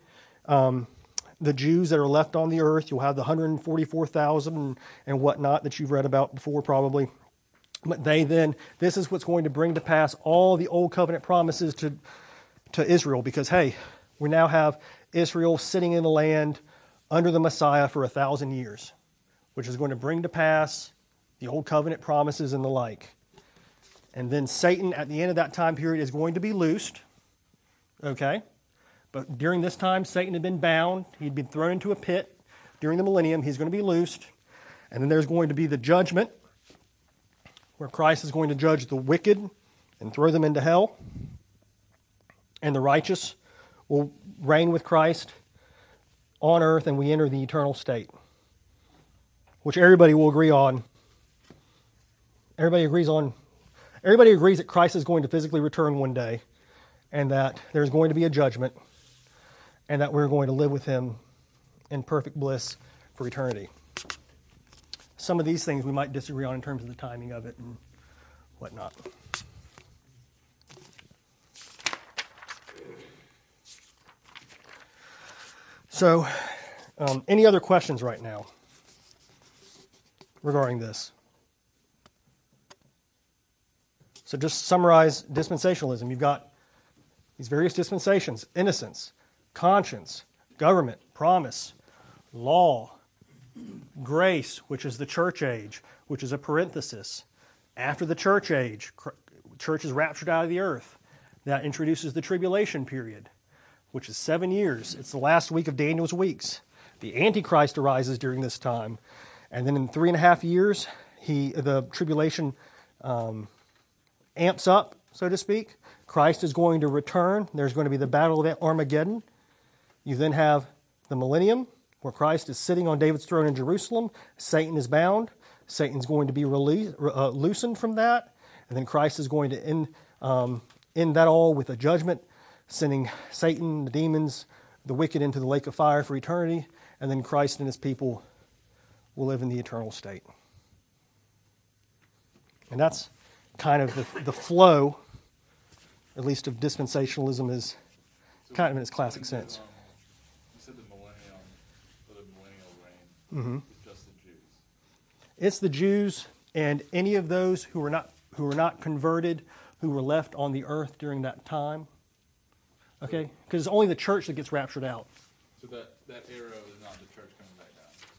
Speaker 1: the Jews that are left on the earth, you'll have the 144,000 and whatnot that you've read about before probably. But this is what's going to bring to pass all the old covenant promises to Israel, because, hey, we now have Israel sitting in the land under the Messiah for 1,000 years, which is going to bring to pass the old covenant promises and the like. And then Satan, at the end of that time period, is going to be loosed, okay? But during this time, Satan had been bound. He'd been thrown into a pit. During the millennium, he's going to be loosed. And then there's going to be the judgment, where Christ is going to judge the wicked and throw them into hell. And the righteous will reign with Christ on earth, and we enter the eternal state, which everybody will agree on. Everybody agrees that Christ is going to physically return one day, and that there's going to be a judgment, and that we're going to live with him in perfect bliss for eternity. Some of these things we might disagree on in terms of the timing of it and whatnot. So, any other questions right now regarding this? So just summarize dispensationalism. You've got these various dispensations: innocence, conscience, government, promise, law, grace, which is the church age, which is a parenthesis. After the church age, church is raptured out of the earth. That introduces the tribulation period, which is 7 years. It's the last week of Daniel's weeks. The Antichrist arises during this time. And then in 3.5 years, the tribulation amps up, so to speak. Christ is going to return. There's going to be the battle of Armageddon. You then have the millennium, where Christ is sitting on David's throne in Jerusalem. Satan is bound. Satan's going to be loosened from that. And then Christ is going to end that all with a judgment, sending Satan, the demons, the wicked into the lake of fire for eternity. And then Christ and his people will live in the eternal state. And that's kind of the flow, at least of dispensationalism, is kind of in its classic sense.
Speaker 6: You said the millennial reign.
Speaker 1: Mm-hmm.
Speaker 6: It's just the Jews.
Speaker 1: It's the Jews and any of those who were not converted, who were left on the earth during that time. Okay? Because it's only the church that gets raptured out.
Speaker 6: So that arrow is not the church coming back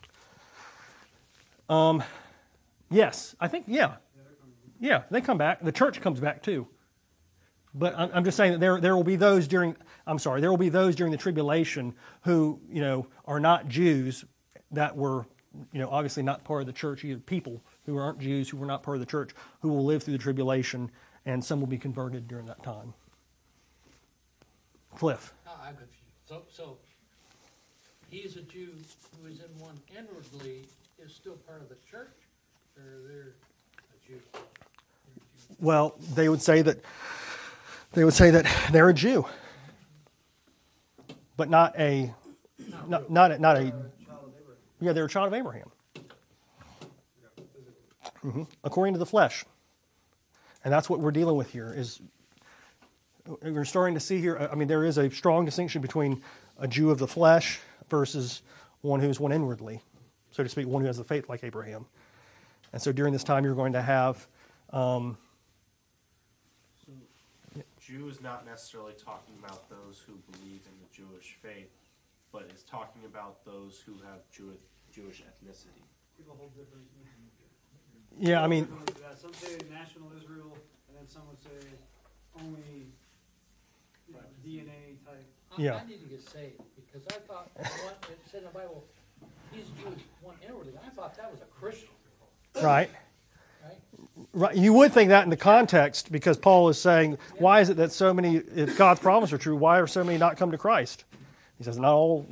Speaker 6: down?
Speaker 1: Yes. I think, yeah. Yeah, they come back. The church comes back too. But I'm just saying that there will be those during the tribulation who, are not Jews, that were, obviously not part of the church, either people who aren't Jews, who were not part of the church, who will live through the tribulation, and some will be converted during that time. Cliff.
Speaker 10: I'm confused. So he's a Jew who is in one inwardly is still part of the church, or they're a Jew?
Speaker 1: Well, they would say that they're a Jew, but not a. Yeah, they're a child of Abraham, according to the flesh, and that's what we're dealing with here. Is we're starting to see here. I mean, there is a strong distinction between a Jew of the flesh versus one who's one inwardly, so to speak, one who has the faith like Abraham. And so during this time, you're going to have.
Speaker 4: Jew is not necessarily talking about those who believe in the Jewish faith, but is talking about those who have Jewish ethnicity.
Speaker 2: People hold different.
Speaker 1: Yeah, I mean,
Speaker 2: Some say national Israel, and then some would say only DNA type.
Speaker 1: Yeah.
Speaker 10: I need to get saved because I thought it said in the Bible, he's Jewish, one inwardly. I thought that was a Christian.
Speaker 1: right.
Speaker 10: Right?
Speaker 1: Right. You would think that in the context, because Paul is saying, why is it that so many, if God's promises are true, why are so many not come to Christ? He says, not all,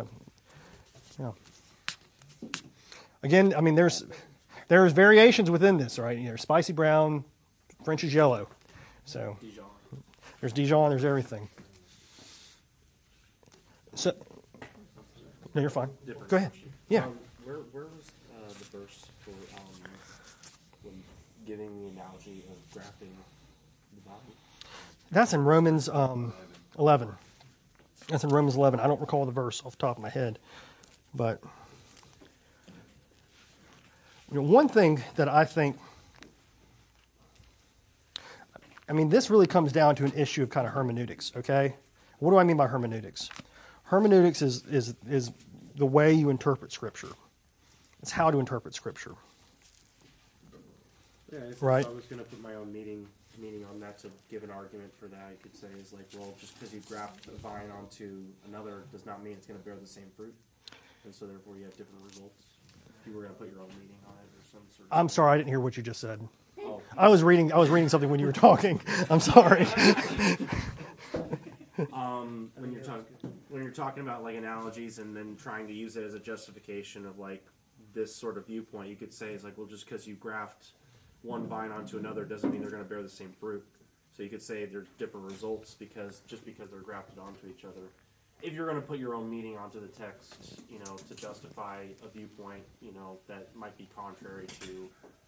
Speaker 1: Again, I mean, there's variations within this, right? There's spicy brown, French is yellow. So
Speaker 4: Dijon.
Speaker 1: there's Dijon, there's everything. So, no, you're fine. Go ahead. Yeah.
Speaker 4: Where was the verse for when giving the analogy of grafting the body?
Speaker 1: That's in Romans 11. That's in Romans 11. I don't recall the verse off the top of my head. But one thing that I think, I mean, this really comes down to an issue of kind of hermeneutics, okay? What do I mean by hermeneutics? Hermeneutics is the way you interpret Scripture. It's how to interpret Scripture.
Speaker 4: Yeah, if
Speaker 1: Right.
Speaker 4: I was going to put my own meaning on that to give an argument for that, I could say is like, well, just because you graft a vine onto another does not mean it's going to bear the same fruit, and so therefore you have different results. If you were going to put your own meaning on it or some sort of.
Speaker 1: I'm sorry, I didn't hear what you just said.
Speaker 4: Oh.
Speaker 1: I was reading something when you were talking. I'm sorry.
Speaker 4: When you're talking about like analogies and then trying to use it as a justification of like this sort of viewpoint, you could say is like, well, just because you graft one vine onto another doesn't mean they're going to bear the same fruit. So you could say there's different results because they're grafted onto each other. If you're going to put your own meaning onto the text, to justify a viewpoint, that might be contrary to,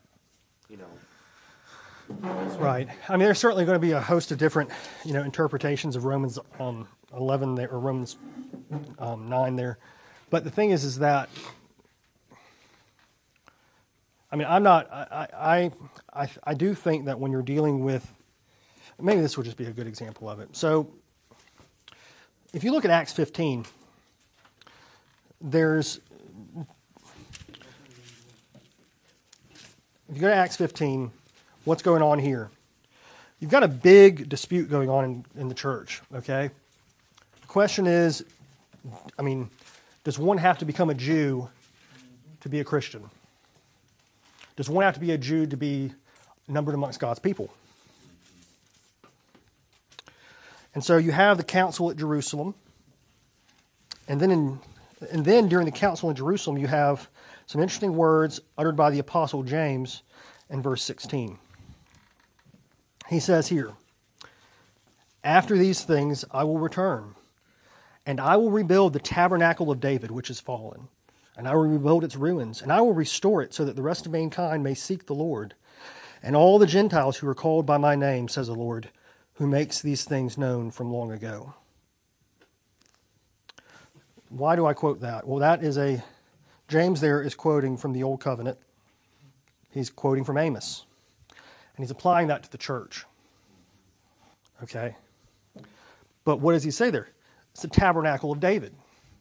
Speaker 1: Right. I mean, there's certainly going to be a host of different, interpretations of Romans 11 there, or Romans 9 there. But the thing is that, I mean, I do think that when you're dealing with, maybe this would just be a good example of it. So, if you look at Acts 15, if you go to Acts 15, what's going on here? You've got a big dispute going on in the church, okay? The question is, I mean, does one have to become a Jew to be a Christian? Does one have to be a Jew to be numbered amongst God's people? And so you have the council at Jerusalem, and then during the council in Jerusalem, you have some interesting words uttered by the Apostle James in verse 16. He says here, "After these things I will return, and I will rebuild the tabernacle of David, which is fallen, and I will rebuild its ruins, and I will restore it so that the rest of mankind may seek the Lord, and all the Gentiles who are called by my name, says the Lord, who makes these things known from long ago." Why do I quote that? Well, James there is quoting from the Old Covenant. He's quoting from Amos. And he's applying that to the church. Okay? But what does he say there? It's the tabernacle of David.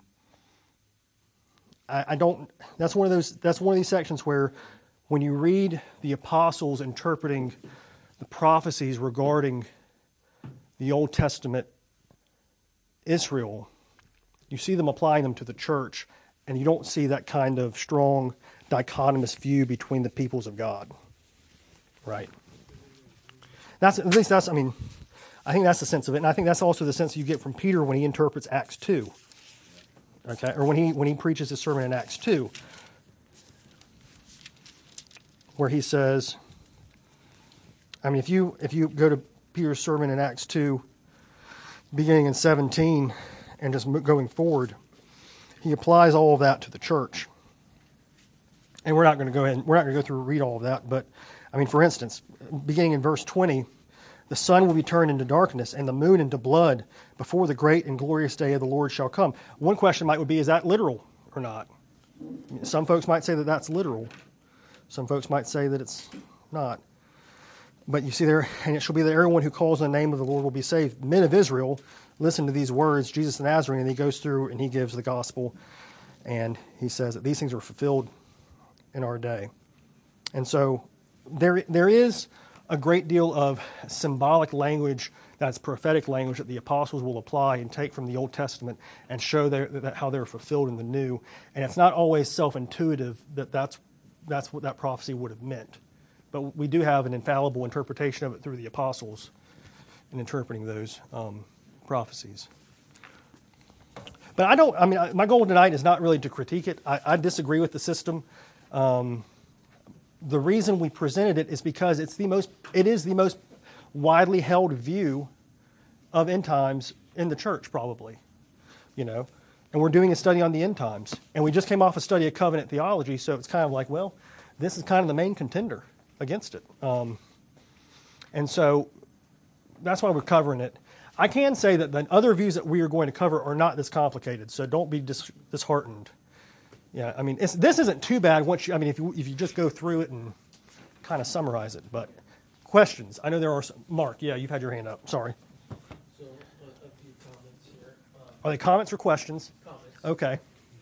Speaker 1: That's one of these sections where when you read the apostles interpreting the prophecies regarding the Old Testament Israel, you see them applying them to the church, and you don't see that kind of strong dichotomous view between the peoples of God. Right. I think that's the sense of it, and I think that's also the sense you get from Peter when he interprets Acts 2. Okay, or when he preaches his sermon in Acts 2, where he says, I mean, if you go to Peter's sermon in Acts 2, beginning in 17, and just going forward, he applies all of that to the church. And we're not going to go through and read all of that, but I mean, for instance, beginning in verse 20, the sun will be turned into darkness and the moon into blood before the great and glorious day of the Lord shall come. One question would be, is that literal or not? Some folks might say that that's literal. Some folks might say that it's not. But you see there, and it shall be that everyone who calls on the name of the Lord will be saved. Men of Israel, listen to these words, Jesus the Nazarene, and he goes through and he gives the gospel, and he says that these things are fulfilled in our day. And so there is a great deal of symbolic language, that's prophetic language, that the apostles will apply and take from the Old Testament and show how they're fulfilled in the New. And it's not always self-intuitive that's what that prophecy would have meant. But we do have an infallible interpretation of it through the apostles in interpreting those prophecies. But my goal tonight is not really to critique it. I disagree with the system. The reason we presented it is because it is the most widely held view of end times in the church, probably. And we're doing a study on the end times. And we just came off a study of covenant theology, so it's kind of like, well, this is kind of the main contender against it. And so that's why we're covering it. I can say that the other views that we are going to cover are not this complicated, so don't be disheartened. Yeah, I mean, this isn't too bad once if you just go through it and kind of summarize it. But questions? I know there are some. Mark, yeah, you've had your hand up. Sorry.
Speaker 10: So, a few comments here.
Speaker 1: Are they comments or questions?
Speaker 10: Comments.
Speaker 1: Okay.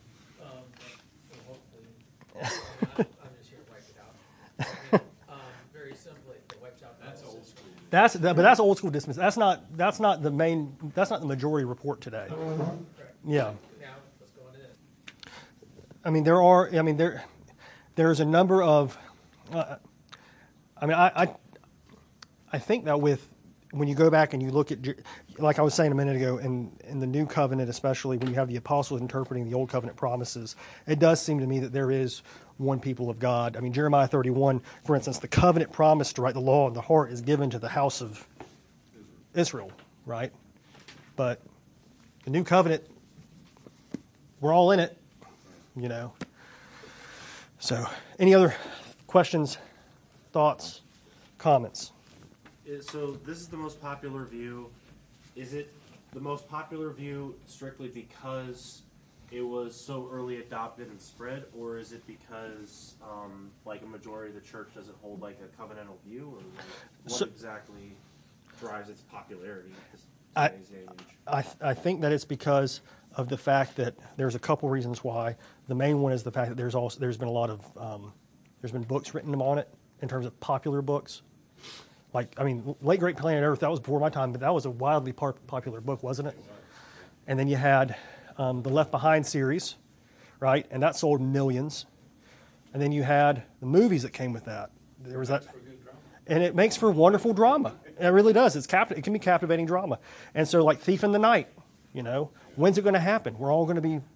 Speaker 10: Hopefully. I'm just here to wipe it out. Very simply, the wipes out.
Speaker 8: That's old school.
Speaker 1: But that's old school dismiss. That's not the main. That's not the majority report today.
Speaker 10: Correct.
Speaker 1: Yeah.
Speaker 10: Now, let's go into it.
Speaker 1: I mean, there's a number of. I think that when you go back and you look at, like I was saying a minute ago, in the New Covenant, especially when you have the apostles interpreting the Old Covenant promises, it does seem to me that there is one people of God. I mean, Jeremiah 31, for instance, the covenant promise to write the law in the heart is given to the house of Israel, right? But the New Covenant, we're all in it, So, any other questions, thoughts, comments?
Speaker 4: So this is the most popular view. Is it the most popular view strictly because it was so early adopted and spread, or is it because a majority of the church doesn't hold a covenantal view, or what exactly drives its popularity in today's age?
Speaker 1: I think that it's because of the fact that there's a couple reasons why. The main one is the fact that there's been a lot of there's been books written on it in terms of popular books. Late Great Planet Earth, that was before my time, but that was a wildly popular book, wasn't it? And then you had the Left Behind series, right? And that sold millions. And then you had the movies that came with that. There was that, and it makes for wonderful drama. It really does. It can be captivating drama. And so, like Thief in the Night, when's it going to happen? We're all going to be,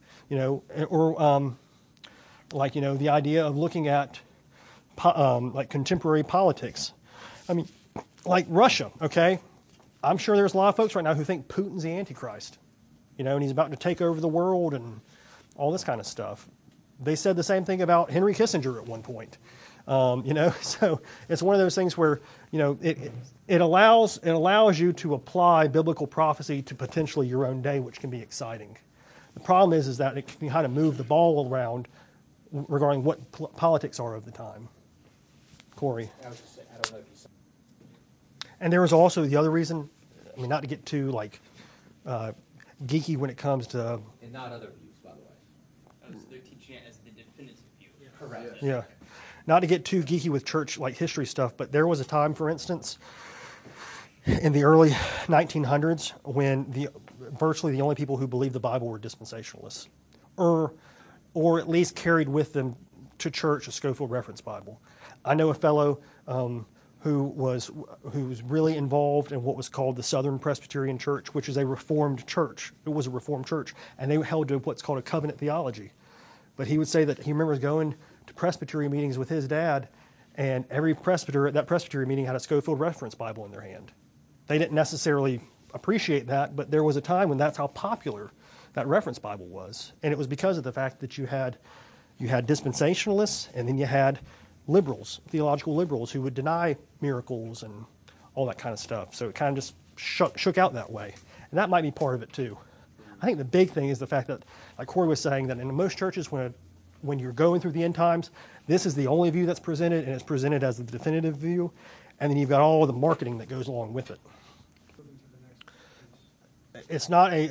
Speaker 1: the idea of looking at contemporary politics. I mean, like Russia, okay? I'm sure there's a lot of folks right now who think Putin's the Antichrist, and he's about to take over the world and all this kind of stuff. They said the same thing about Henry Kissinger at one point, So it's one of those things where, it allows you to apply biblical prophecy to potentially your own day, which can be exciting. The problem is that it can kind of move the ball around regarding what politics are of the time. Corey.
Speaker 3: I was just saying, I don't know if you saw.
Speaker 1: And there was also the other reason, not to get too geeky when it comes to.
Speaker 3: And not other views, by the way.
Speaker 5: They're teaching it as the definitive view.
Speaker 3: Correct.
Speaker 1: Yeah. Not to get too geeky with church history stuff, but there was a time, for instance, in the early 1900s when virtually the only people who believed the Bible were dispensationalists, or at least carried with them to church a Scofield Reference Bible. I know a fellow who was really involved in what was called the Southern Presbyterian Church, which is a Reformed church. It was a Reformed church, and they held to what's called a covenant theology. But he would say that he remembers going to Presbyterian meetings with his dad, And every presbyter at that presbytery meeting had a Scofield Reference Bible in their hand. They didn't necessarily appreciate that, but there was a time when that's how popular that reference Bible was. And it was because of the fact that you had dispensationalists, and then you had liberals, theological liberals, who would deny miracles and all that kind of stuff. So it kind of just shook out that way. And that might be part of it too. I think the big thing is the fact that, like Corey was saying, that in most churches, when you're going through the end times, this is the only view that's presented, and it's presented as the definitive view. And then you've got all the marketing that goes along with it. It's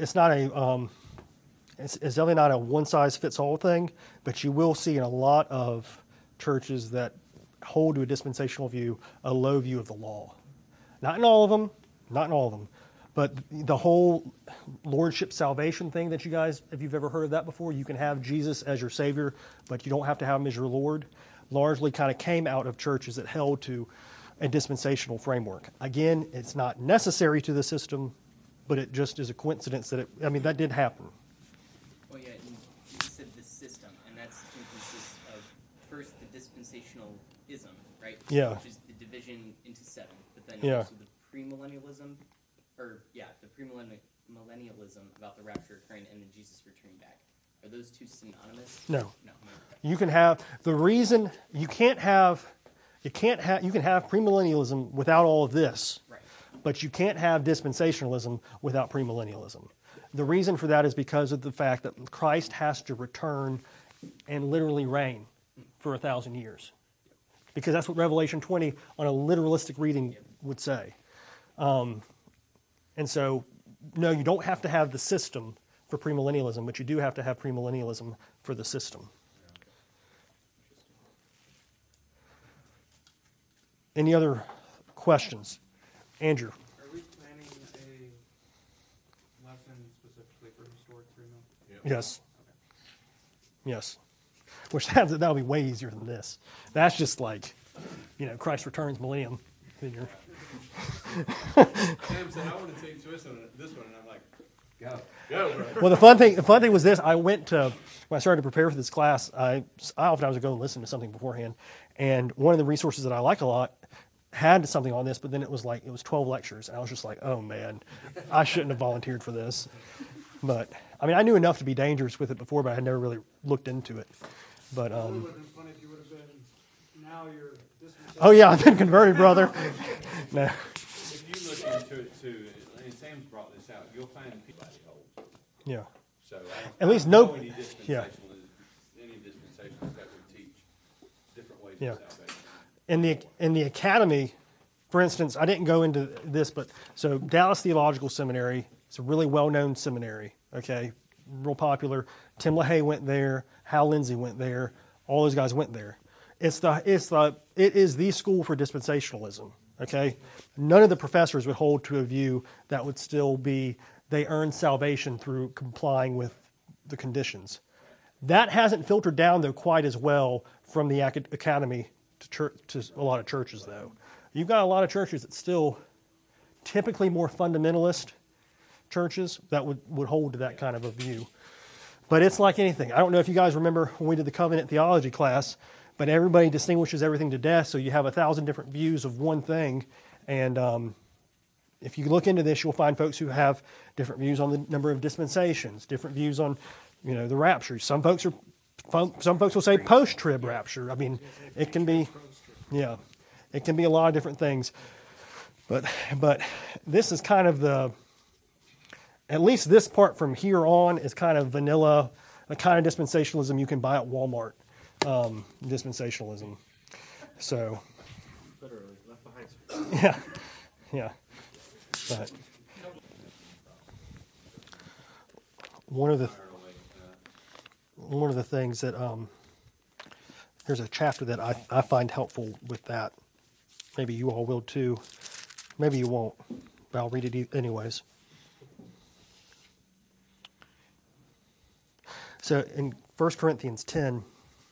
Speaker 1: definitely not a one-size-fits-all thing, but you will see in a lot of churches that hold to a dispensational view, a low view of the law. Not in all of them, but the whole lordship salvation thing that you guys, if you've ever heard of that before, you can have Jesus as your Savior, but you don't have to have him as your Lord, largely kind of came out of churches that held to a dispensational framework. Again, it's not necessary to the system, but it just is a coincidence that that did happen.
Speaker 5: Well, yeah, you said the system, and that system consists of first the dispensationalism, right?
Speaker 1: Yeah.
Speaker 5: Which is the division into 7, but then
Speaker 1: Yeah.
Speaker 5: also the premillennialism, the premillennialism about the rapture occurring and then Jesus returning back. Are those two synonymous?
Speaker 1: No.
Speaker 5: No.
Speaker 1: You can have the reason you can have premillennialism without all of this.
Speaker 5: Right.
Speaker 1: But you can't have dispensationalism without premillennialism. The reason for that is because of the fact that Christ has to return and literally reign for 1,000 years. Because that's what Revelation 20 on a literalistic reading would say. And so, no, you don't have to have the system for premillennialism, but you do have to have premillennialism for the system. Any other questions? Andrew.
Speaker 2: Are we planning a lesson specifically for historic premill?
Speaker 1: Yes. Yes. Which that'll be way easier than this. That's just like, Christ returns millennium.
Speaker 8: Sam said, I want to take this one, and I'm like, go, bro.
Speaker 1: Well, the fun thing was this. When I started to prepare for this class, I oftentimes would go and listen to something beforehand. And one of the resources that I like a lot had something on this, but then it was 12 lectures. And I was just like, oh man, I shouldn't have volunteered for this. But I knew enough to be dangerous with it before, but I had never really looked into it. But
Speaker 2: It would have been funny if you would have been, now you're dispensational.
Speaker 1: Oh yeah, I've been converted, brother. No.
Speaker 8: If you look into it too, and Sam's brought this out, you'll find people holds.
Speaker 1: Yeah.
Speaker 8: So
Speaker 1: At least
Speaker 8: I don't know
Speaker 1: no.
Speaker 8: any dispensationalists that would teach different ways of salvation.
Speaker 1: In the academy, for instance, I didn't go into this, but so Dallas Theological Seminary, it's a really well-known seminary, okay, real popular. Tim LaHaye went there, Hal Lindsey went there, all those guys went there. It is the school for dispensationalism, okay? None of the professors would hold to a view that would still be they earn salvation through complying with the conditions. That hasn't filtered down, though, quite as well from the academy to a lot of churches, though. You've got a lot of churches that still, typically more fundamentalist churches, that would hold to that kind of a view. But it's like anything. I don't know if you guys remember when we did the covenant theology class, but everybody distinguishes everything to death, so you have 1,000 different views of one thing. And if you look into this, you'll find folks who have different views on the number of dispensations, different views on, the rapture. Some folks will say post-trib rapture. It can be, it can be a lot of different things. But this is kind of at least this part from here on is kind of vanilla, the kind of dispensationalism you can buy at Walmart. Dispensationalism. So.
Speaker 4: Literally, left behind.
Speaker 1: Yeah. But one of the things that there's a chapter that I find helpful with that. Maybe you all will too. Maybe you won't, but I'll read it anyways. So in 1 Corinthians 10,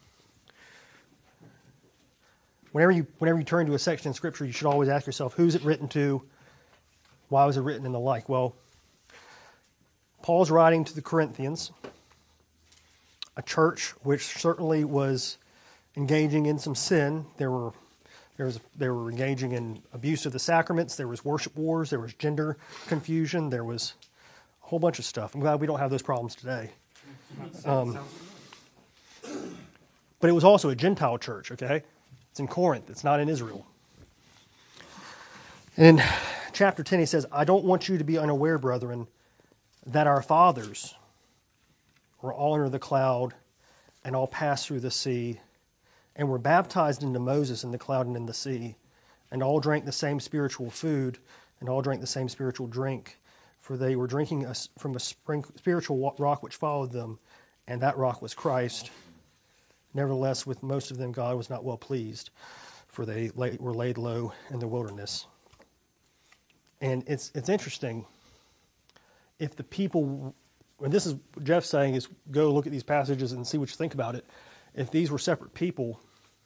Speaker 1: whenever you turn to a section in Scripture, you should always ask yourself, who's it written to? Why was it written, and the like? Well, Paul's writing to the Corinthians, a church which certainly was engaging in some sin. There were They were engaging in abuse of the sacraments. There was worship wars. There was gender confusion. There was a whole bunch of stuff. I'm glad we don't have those problems today. But it was also a Gentile church, okay? It's in Corinth. It's not in Israel. And in chapter 10, he says, I don't want you to be unaware, brethren, that our fathers were all under the cloud and all passed through the sea and were baptized into Moses in the cloud and in the sea, and all drank the same spiritual food and all drank the same spiritual drink, for they were drinking from a spiritual rock which followed them, and that rock was Christ. Nevertheless, with most of them God was not well pleased, for they were laid low in the wilderness. And it's interesting, if the people, and this is what Jeff's saying, is go look at these passages and see what you think about it. If these were separate people,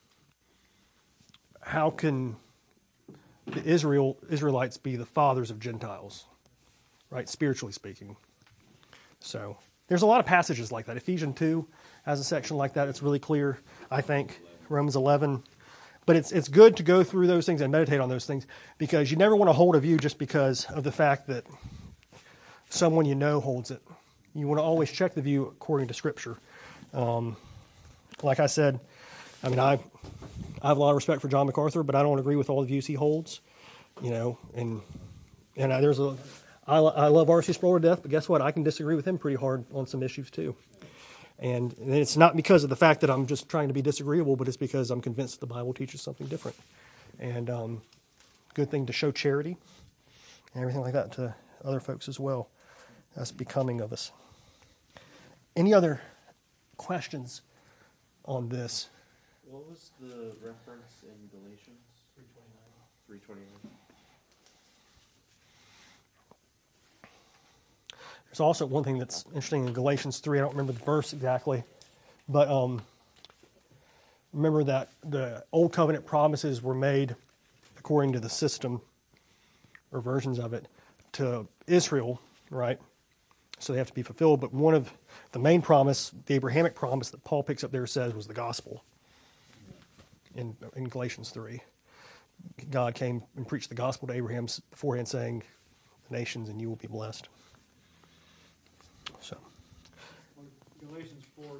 Speaker 1: how can the Israelites be the fathers of Gentiles, right, spiritually speaking? So there's a lot of passages like that. Ephesians 2 has a section like that. It's really clear, I think. Romans 11. But it's good to go through those things and meditate on those things, because you never want to hold a view just because of the fact that someone you know holds it. You want to always check the view according to Scripture. Like I said, I mean, I have a lot of respect for John MacArthur, but I don't agree with all the views he holds. You know, and I love R.C. Sproul to death, but guess what? I can disagree with him pretty hard on some issues too. And it's not because of the fact that I'm just trying to be disagreeable, but it's because I'm convinced that the Bible teaches something different. And good thing to show charity and everything like that to other folks as well. That's becoming of us. Any other questions on this?
Speaker 4: What was the reference in Galatians? 3:29.
Speaker 1: There's also one thing that's interesting in Galatians 3. I don't remember the verse exactly, but remember that the Old Covenant promises were made according to the system, or versions of it, to Israel, right? So they have to be fulfilled. But one of the main promise, the Abrahamic promise that Paul picks up there, says was the gospel in Galatians 3. God came and preached the gospel to Abraham beforehand, saying, the nations and you will be blessed. So,
Speaker 9: Galatians 4:21.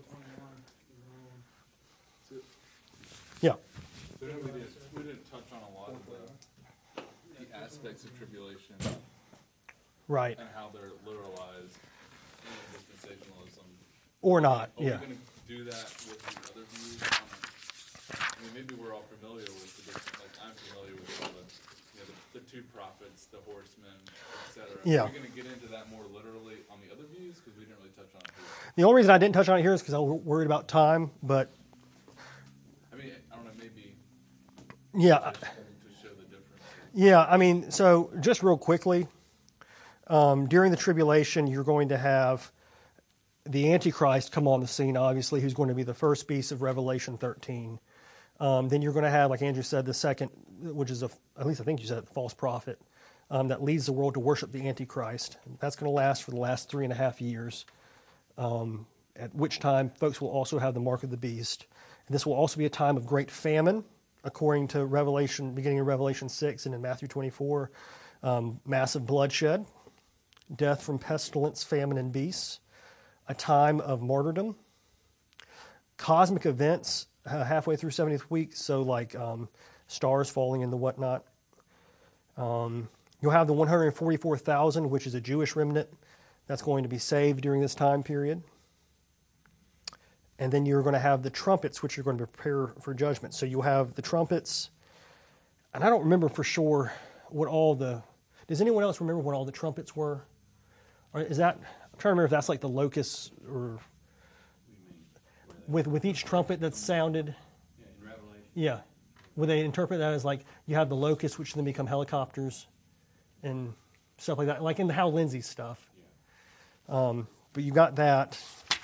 Speaker 1: yeah.
Speaker 6: So we didn't touch on a lot of the aspects of tribulation,
Speaker 1: Right.
Speaker 6: and how they're literalized in dispensationalism.
Speaker 1: Or not,
Speaker 6: Are
Speaker 1: yeah.
Speaker 6: we going to do that with the other views? I mean, maybe we're all familiar with the different, like I'm familiar with all the two prophets, the horsemen, etc.
Speaker 1: Yeah.
Speaker 6: Are we going to get into that more literally on the other views? Because we didn't really touch on it here.
Speaker 1: The only reason I didn't touch on it here is because I was worried about time, but
Speaker 6: I mean, I don't know, maybe
Speaker 1: yeah.
Speaker 6: to show the difference.
Speaker 1: Yeah, I mean, so just real quickly, during the tribulation, you're going to have the Antichrist come on the scene, obviously, who's going to be the first beast of Revelation 13. Then you're going to have, like Andrew said, the second, which is, at least I think you said, a false prophet, that leads the world to worship the Antichrist. That's going to last for the last 3.5 years, at which time folks will also have the mark of the beast. And this will also be a time of great famine, according to Revelation, beginning of Revelation 6 and in Matthew 24. Massive bloodshed, death from pestilence, famine, and beasts. A time of martyrdom. Cosmic events halfway through 70th week, so like stars falling and the whatnot. You'll have the 144,000, which is a Jewish remnant that's going to be saved during this time period. And then you're going to have the trumpets, which you're going to prepare for judgment. So you'll have the trumpets, and I don't remember for sure what all the... Does anyone else remember what all the trumpets were? Or is that... I'm trying to remember if that's like the locusts, or with each trumpet that's sounded.
Speaker 8: Yeah, in Revelation.
Speaker 1: Yeah. Would they interpret that as like you have the locusts, which then become helicopters and stuff like that, like in the Hal Lindsey stuff.
Speaker 8: Yeah.
Speaker 1: But you got that.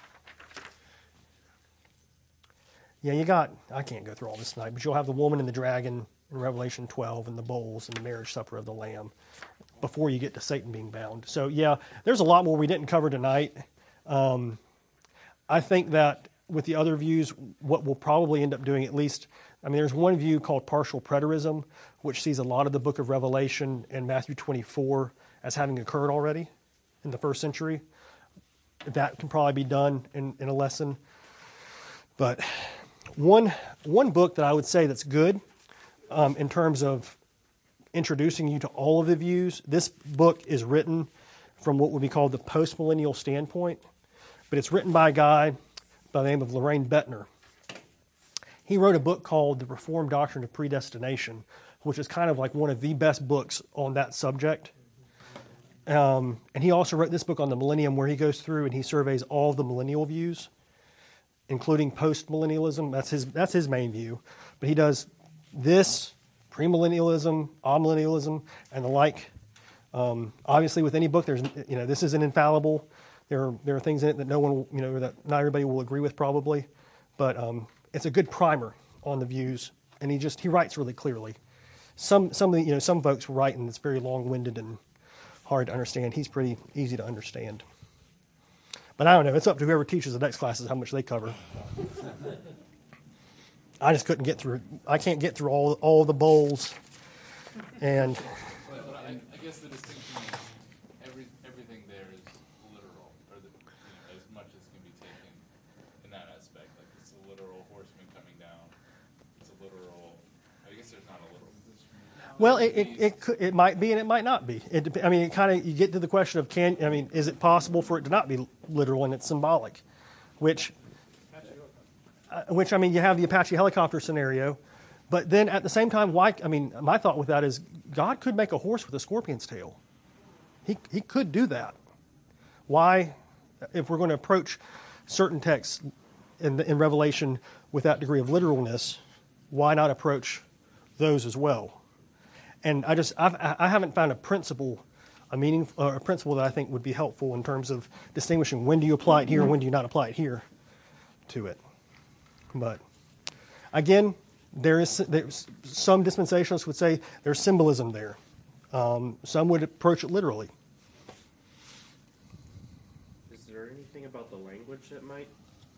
Speaker 1: Yeah, you got, I can't go through all this tonight, but you'll have the woman and the dragon in Revelation 12 and the bowls and the marriage supper of the Lamb before you get to Satan being bound. So, yeah, there's a lot more we didn't cover tonight. I think that with the other views, what we'll probably end up doing, at least, I mean, there's one view called partial preterism, which sees a lot of the book of Revelation and Matthew 24 as having occurred already in the first century. That can probably be done in a lesson. But one book that I would say that's good in terms of introducing you to all of the views, this book is written from what would be called the postmillennial standpoint, but it's written by a guy by the name of Loraine Bettner. He wrote a book called The Reformed Doctrine of Predestination, which is kind of like one of the best books on that subject. And he also wrote this book on the millennium, where he goes through and he surveys all of the millennial views, including post-millennialism. That's his main view. But he does this, premillennialism, amillennialism, and the like. Obviously, with any book, this isn't infallible. There are things in it that that not everybody will agree with probably, but it's a good primer on the views, and he writes really clearly. Some folks write and it's very long-winded and hard to understand. He's pretty easy to understand. But I don't know. It's up to whoever teaches the next classes how much they cover. I just couldn't get through. I can't get through all the bowls, and.
Speaker 6: But I guess the distinction is everything there is literal, or as much as can be taken in that aspect. Like it's a literal horseman coming down. It's a literal. I guess there's not a literal.
Speaker 1: Well, it might be and it might not be. You get to the question of is it possible for it to not be literal and it's symbolic, which you have the Apache helicopter scenario, but then at the same time, my thought with that is God could make a horse with a scorpion's tail. He could do that. Why, if we're going to approach certain texts in Revelation with that degree of literalness, why not approach those as well? And I haven't found a principle that I think would be helpful in terms of distinguishing when do you apply it here and when do you not apply it here to it. But again, there's some dispensationalists would say there's symbolism there. Some would approach it literally.
Speaker 4: Is there anything about the language that might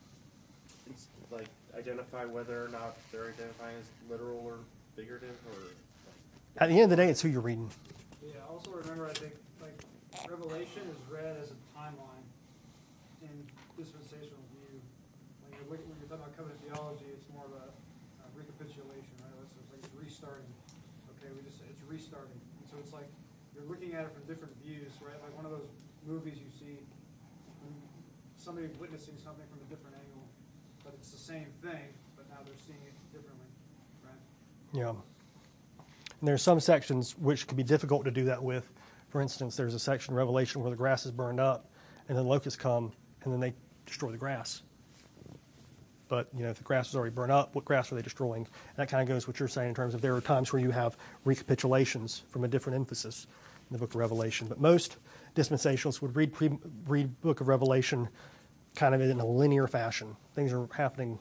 Speaker 4: identify whether or not they're identifying as literal or figurative, or?
Speaker 1: At the end of the day, it's who you're reading.
Speaker 9: Yeah, also remember, I think, Revelation is read as a timeline in dispensational view. When you're talking about covenant theology, it's more of a recapitulation, right? It's restarting. Okay, it's restarting. And so it's like you're looking at it from different views, right? Like one of those movies you see somebody witnessing something from a different angle, but it's the same thing, but now they're seeing it differently, right?
Speaker 1: Yeah. And there are some sections which can be difficult to do that with. For instance, there's a section in Revelation where the grass is burned up, and then locusts come, and then they destroy the grass. But, if the grass was already burned up, what grass are they destroying? And that kind of goes what you're saying in terms of there are times where you have recapitulations from a different emphasis in the book of Revelation. But most dispensationalists would read book of Revelation kind of in a linear fashion. Things are happening,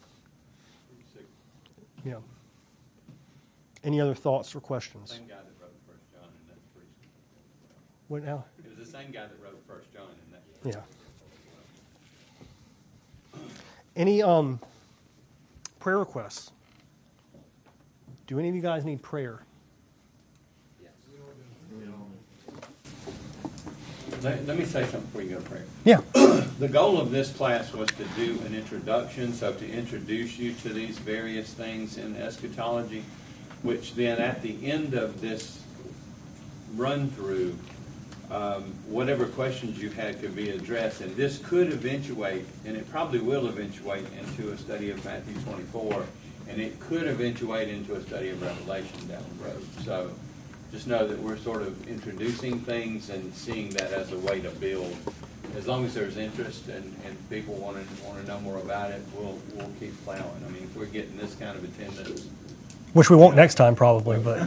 Speaker 1: Any other thoughts or questions?
Speaker 8: Same guy that wrote First John, and that's pretty.
Speaker 1: What now?
Speaker 8: It was the same guy that wrote First John, and that's.
Speaker 1: Yeah. Any prayer requests? Do any of you guys need prayer?
Speaker 8: Let me say something before you go to prayer.
Speaker 1: Yeah.
Speaker 8: The goal of this class was to do an introduction, so to introduce you to these various things in eschatology, which then at the end of this run-through, whatever questions you had could be addressed. And this could eventuate, and it probably will eventuate, into a study of Matthew 24, and it could eventuate into a study of Revelation down the road. So just know that we're sort of introducing things and seeing that as a way to build. As long as there's interest and people want to know more about it, we'll keep plowing. I mean, if we're getting this kind of attendance,
Speaker 1: which we won't next time probably, but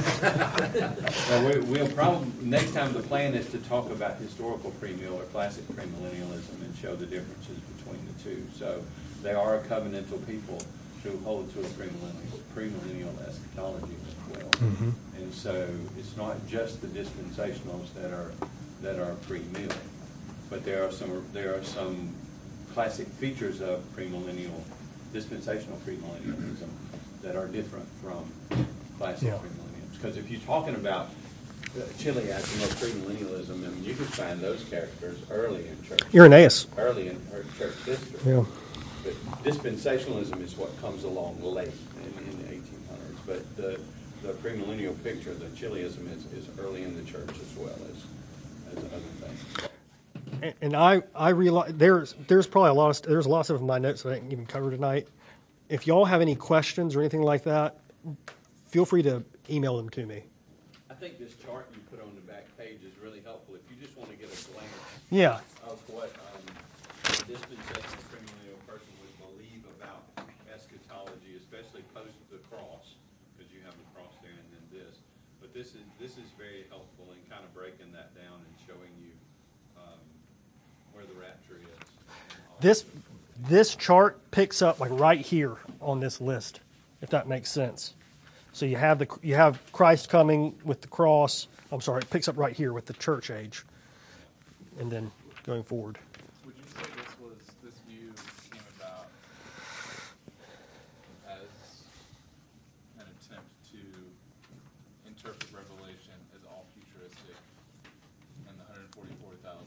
Speaker 8: we'll probably next time the plan is to talk about historical premill or classic premillennialism and show the differences between the two. So they are a covenantal people who hold to a premillennial eschatology as well. Mm-hmm. And so it's not just the dispensationals that are premill, but there are some classic features of premillennial, dispensational premillennialism that are different from classic premillennials. Because if you're talking about Chiliasm or premillennialism, I mean, you can find those characters early in church.
Speaker 1: Irenaeus.
Speaker 8: Early in church history.
Speaker 1: Yeah.
Speaker 8: But dispensationalism is what comes along late in the 1800s. But the premillennial picture, the Chiliasm, is early in the church as well as other things.
Speaker 1: And I realize there's probably there's a lot of stuff in my notes that I didn't even cover tonight. If y'all have any questions or anything like that, feel free to email them to me.
Speaker 8: I think this chart you put on the back page is really helpful if you just want to get a
Speaker 1: Yeah.
Speaker 8: glance of what a dispensational premillennial person would believe about eschatology, especially post the cross, because you have the cross there and then this. But this is very helpful in kind of breaking that down and showing you where the rapture is.
Speaker 1: This chart picks up like right here on this list, if that makes sense. So you have Christ coming with the cross. I'm sorry, it picks up right here with the church age, and then going forward.
Speaker 6: Would you say this view came about as an attempt to interpret Revelation as all futuristic, and the 144,000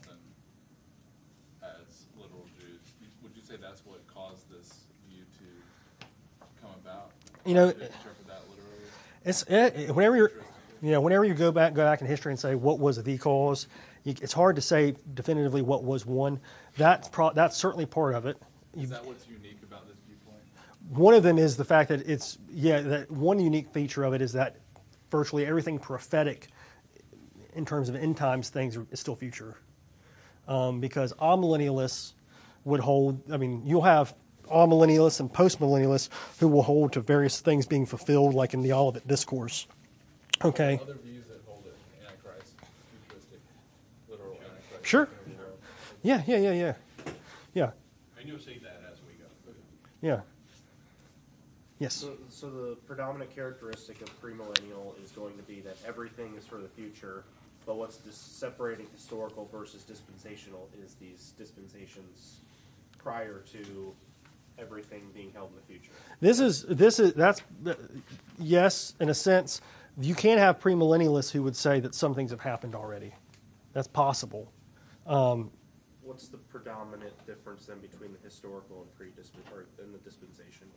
Speaker 6: as literal Jews? Would you say that's what caused this view to come about?
Speaker 1: You know,
Speaker 6: To interpret that literally?
Speaker 1: Whenever you go back in history and say what was the cause, it's hard to say definitively what was one. That's certainly part of it.
Speaker 6: Is that what's unique about this viewpoint?
Speaker 1: One of them is the fact that that one unique feature of it is that virtually everything prophetic in terms of end times things is still future. Because amillennialists would hold, you'll have amillennialists and postmillennialists who will hold to various things being fulfilled, like in the Olivet Discourse. Okay.
Speaker 6: Other views that hold it, Antichrist, futuristic, literal Antichrist.
Speaker 1: Sure. Yeah.
Speaker 8: And you'll see that as we go.
Speaker 1: Yeah. Yes.
Speaker 4: So the predominant characteristic of premillennial is going to be that everything is for the future, but what's separating historical versus dispensational is these dispensations prior to everything being held in the future. Yes, in a sense. You can have premillennialists who would say that some things have happened already. That's possible. What's the predominant difference then between the historical and the dispensational?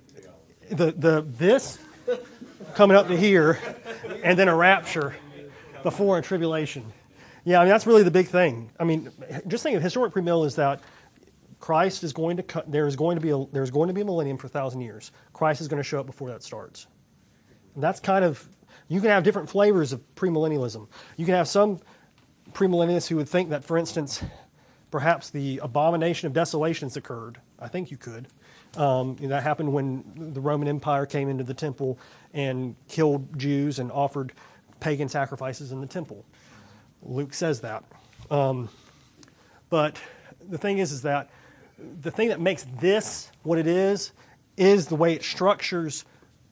Speaker 4: This coming up to here, and then a rapture before a tribulation. Yeah, that's really the big thing. Just think of historic premill is that Christ is going to there's going to be a millennium for 1,000 years. Christ is going to show up before that starts. And that's kind of, you can have different flavors of premillennialism. You can have some premillennialists who would think that, for instance, perhaps the abomination of desolations occurred. I think you could. That happened when the Roman Empire came into the temple and killed Jews and offered pagan sacrifices in the temple. Luke says that. But the thing is that the thing that makes this what it is the way it structures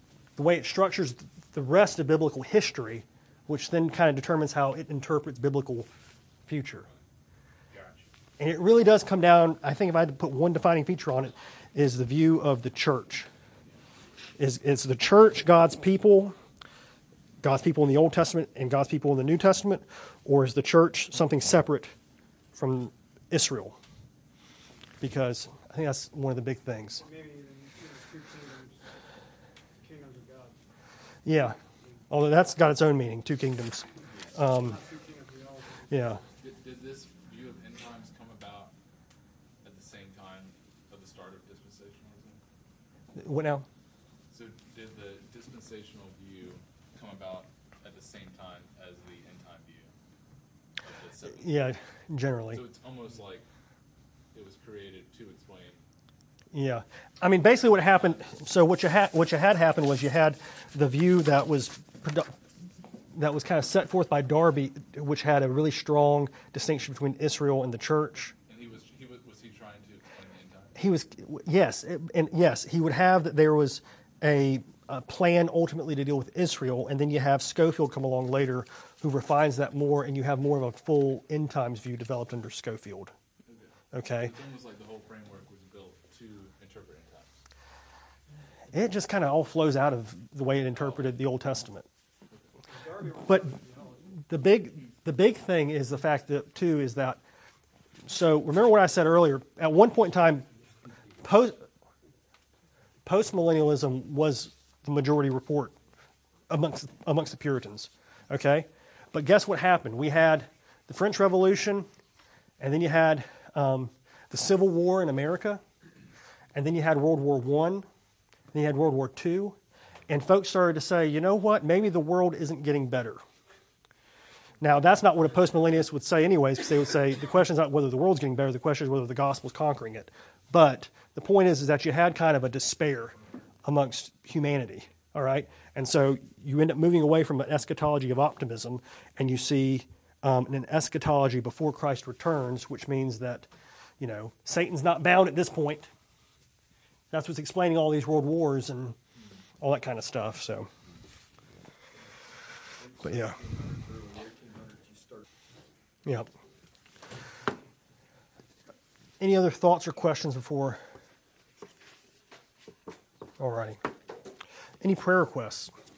Speaker 4: the rest of biblical history, which then kind of determines how it interprets biblical future. And it really does come down, I think if I had to put one defining feature on it, is the view of the church. Is the church God's people in the Old Testament and God's people in the New Testament, or is the church something separate from Israel? Because I think that's one of the big things.
Speaker 9: Maybe even two kingdoms of God.
Speaker 1: Yeah, although that's got its own meaning, two kingdoms. Yeah.
Speaker 6: Did this view of end times come about at the same time of the start of dispensationalism?
Speaker 1: What now?
Speaker 6: So did the dispensational view come about at the same time as the end time view?
Speaker 1: Yeah, generally.
Speaker 6: So it's almost like it was created to explain.
Speaker 1: Yeah, basically what happened. So what you had happen was you had the view that was kind of set forth by Darby, which had a really strong distinction between Israel and the church.
Speaker 6: And was he trying to explain the end time?
Speaker 1: Yes, he would have that there was a plan ultimately to deal with Israel, and then you have Scofield come along later, who refines that more, and you have more of a full end times view developed under Scofield. Okay,
Speaker 6: It's almost like the whole framework was built to interpret end times.
Speaker 1: it just kind of all flows out of the way it interpreted the Old Testament. But the big thing is the fact that too is that. So remember what I said earlier. At one point in time, post-millennialism was the majority report amongst the Puritans. Okay, but guess what happened? We had the French Revolution, and then you had the Civil War in America, and then you had World War I, then you had World War II, and folks started to say, you know what, maybe the world isn't getting better. Now, that's not what a post-millennialist would say anyways, because they would say the question is not whether the world's getting better, the question is whether the gospel's conquering it. But the point is that you had kind of a despair amongst humanity, all right? And so you end up moving away from an eschatology of optimism, and you see an eschatology before Christ returns, which means that, you know, Satan's not bound at this point. That's what's explaining all these world wars and all that kind of stuff. So, but yeah, yeah. Any other thoughts or questions before? All righty. Any prayer requests?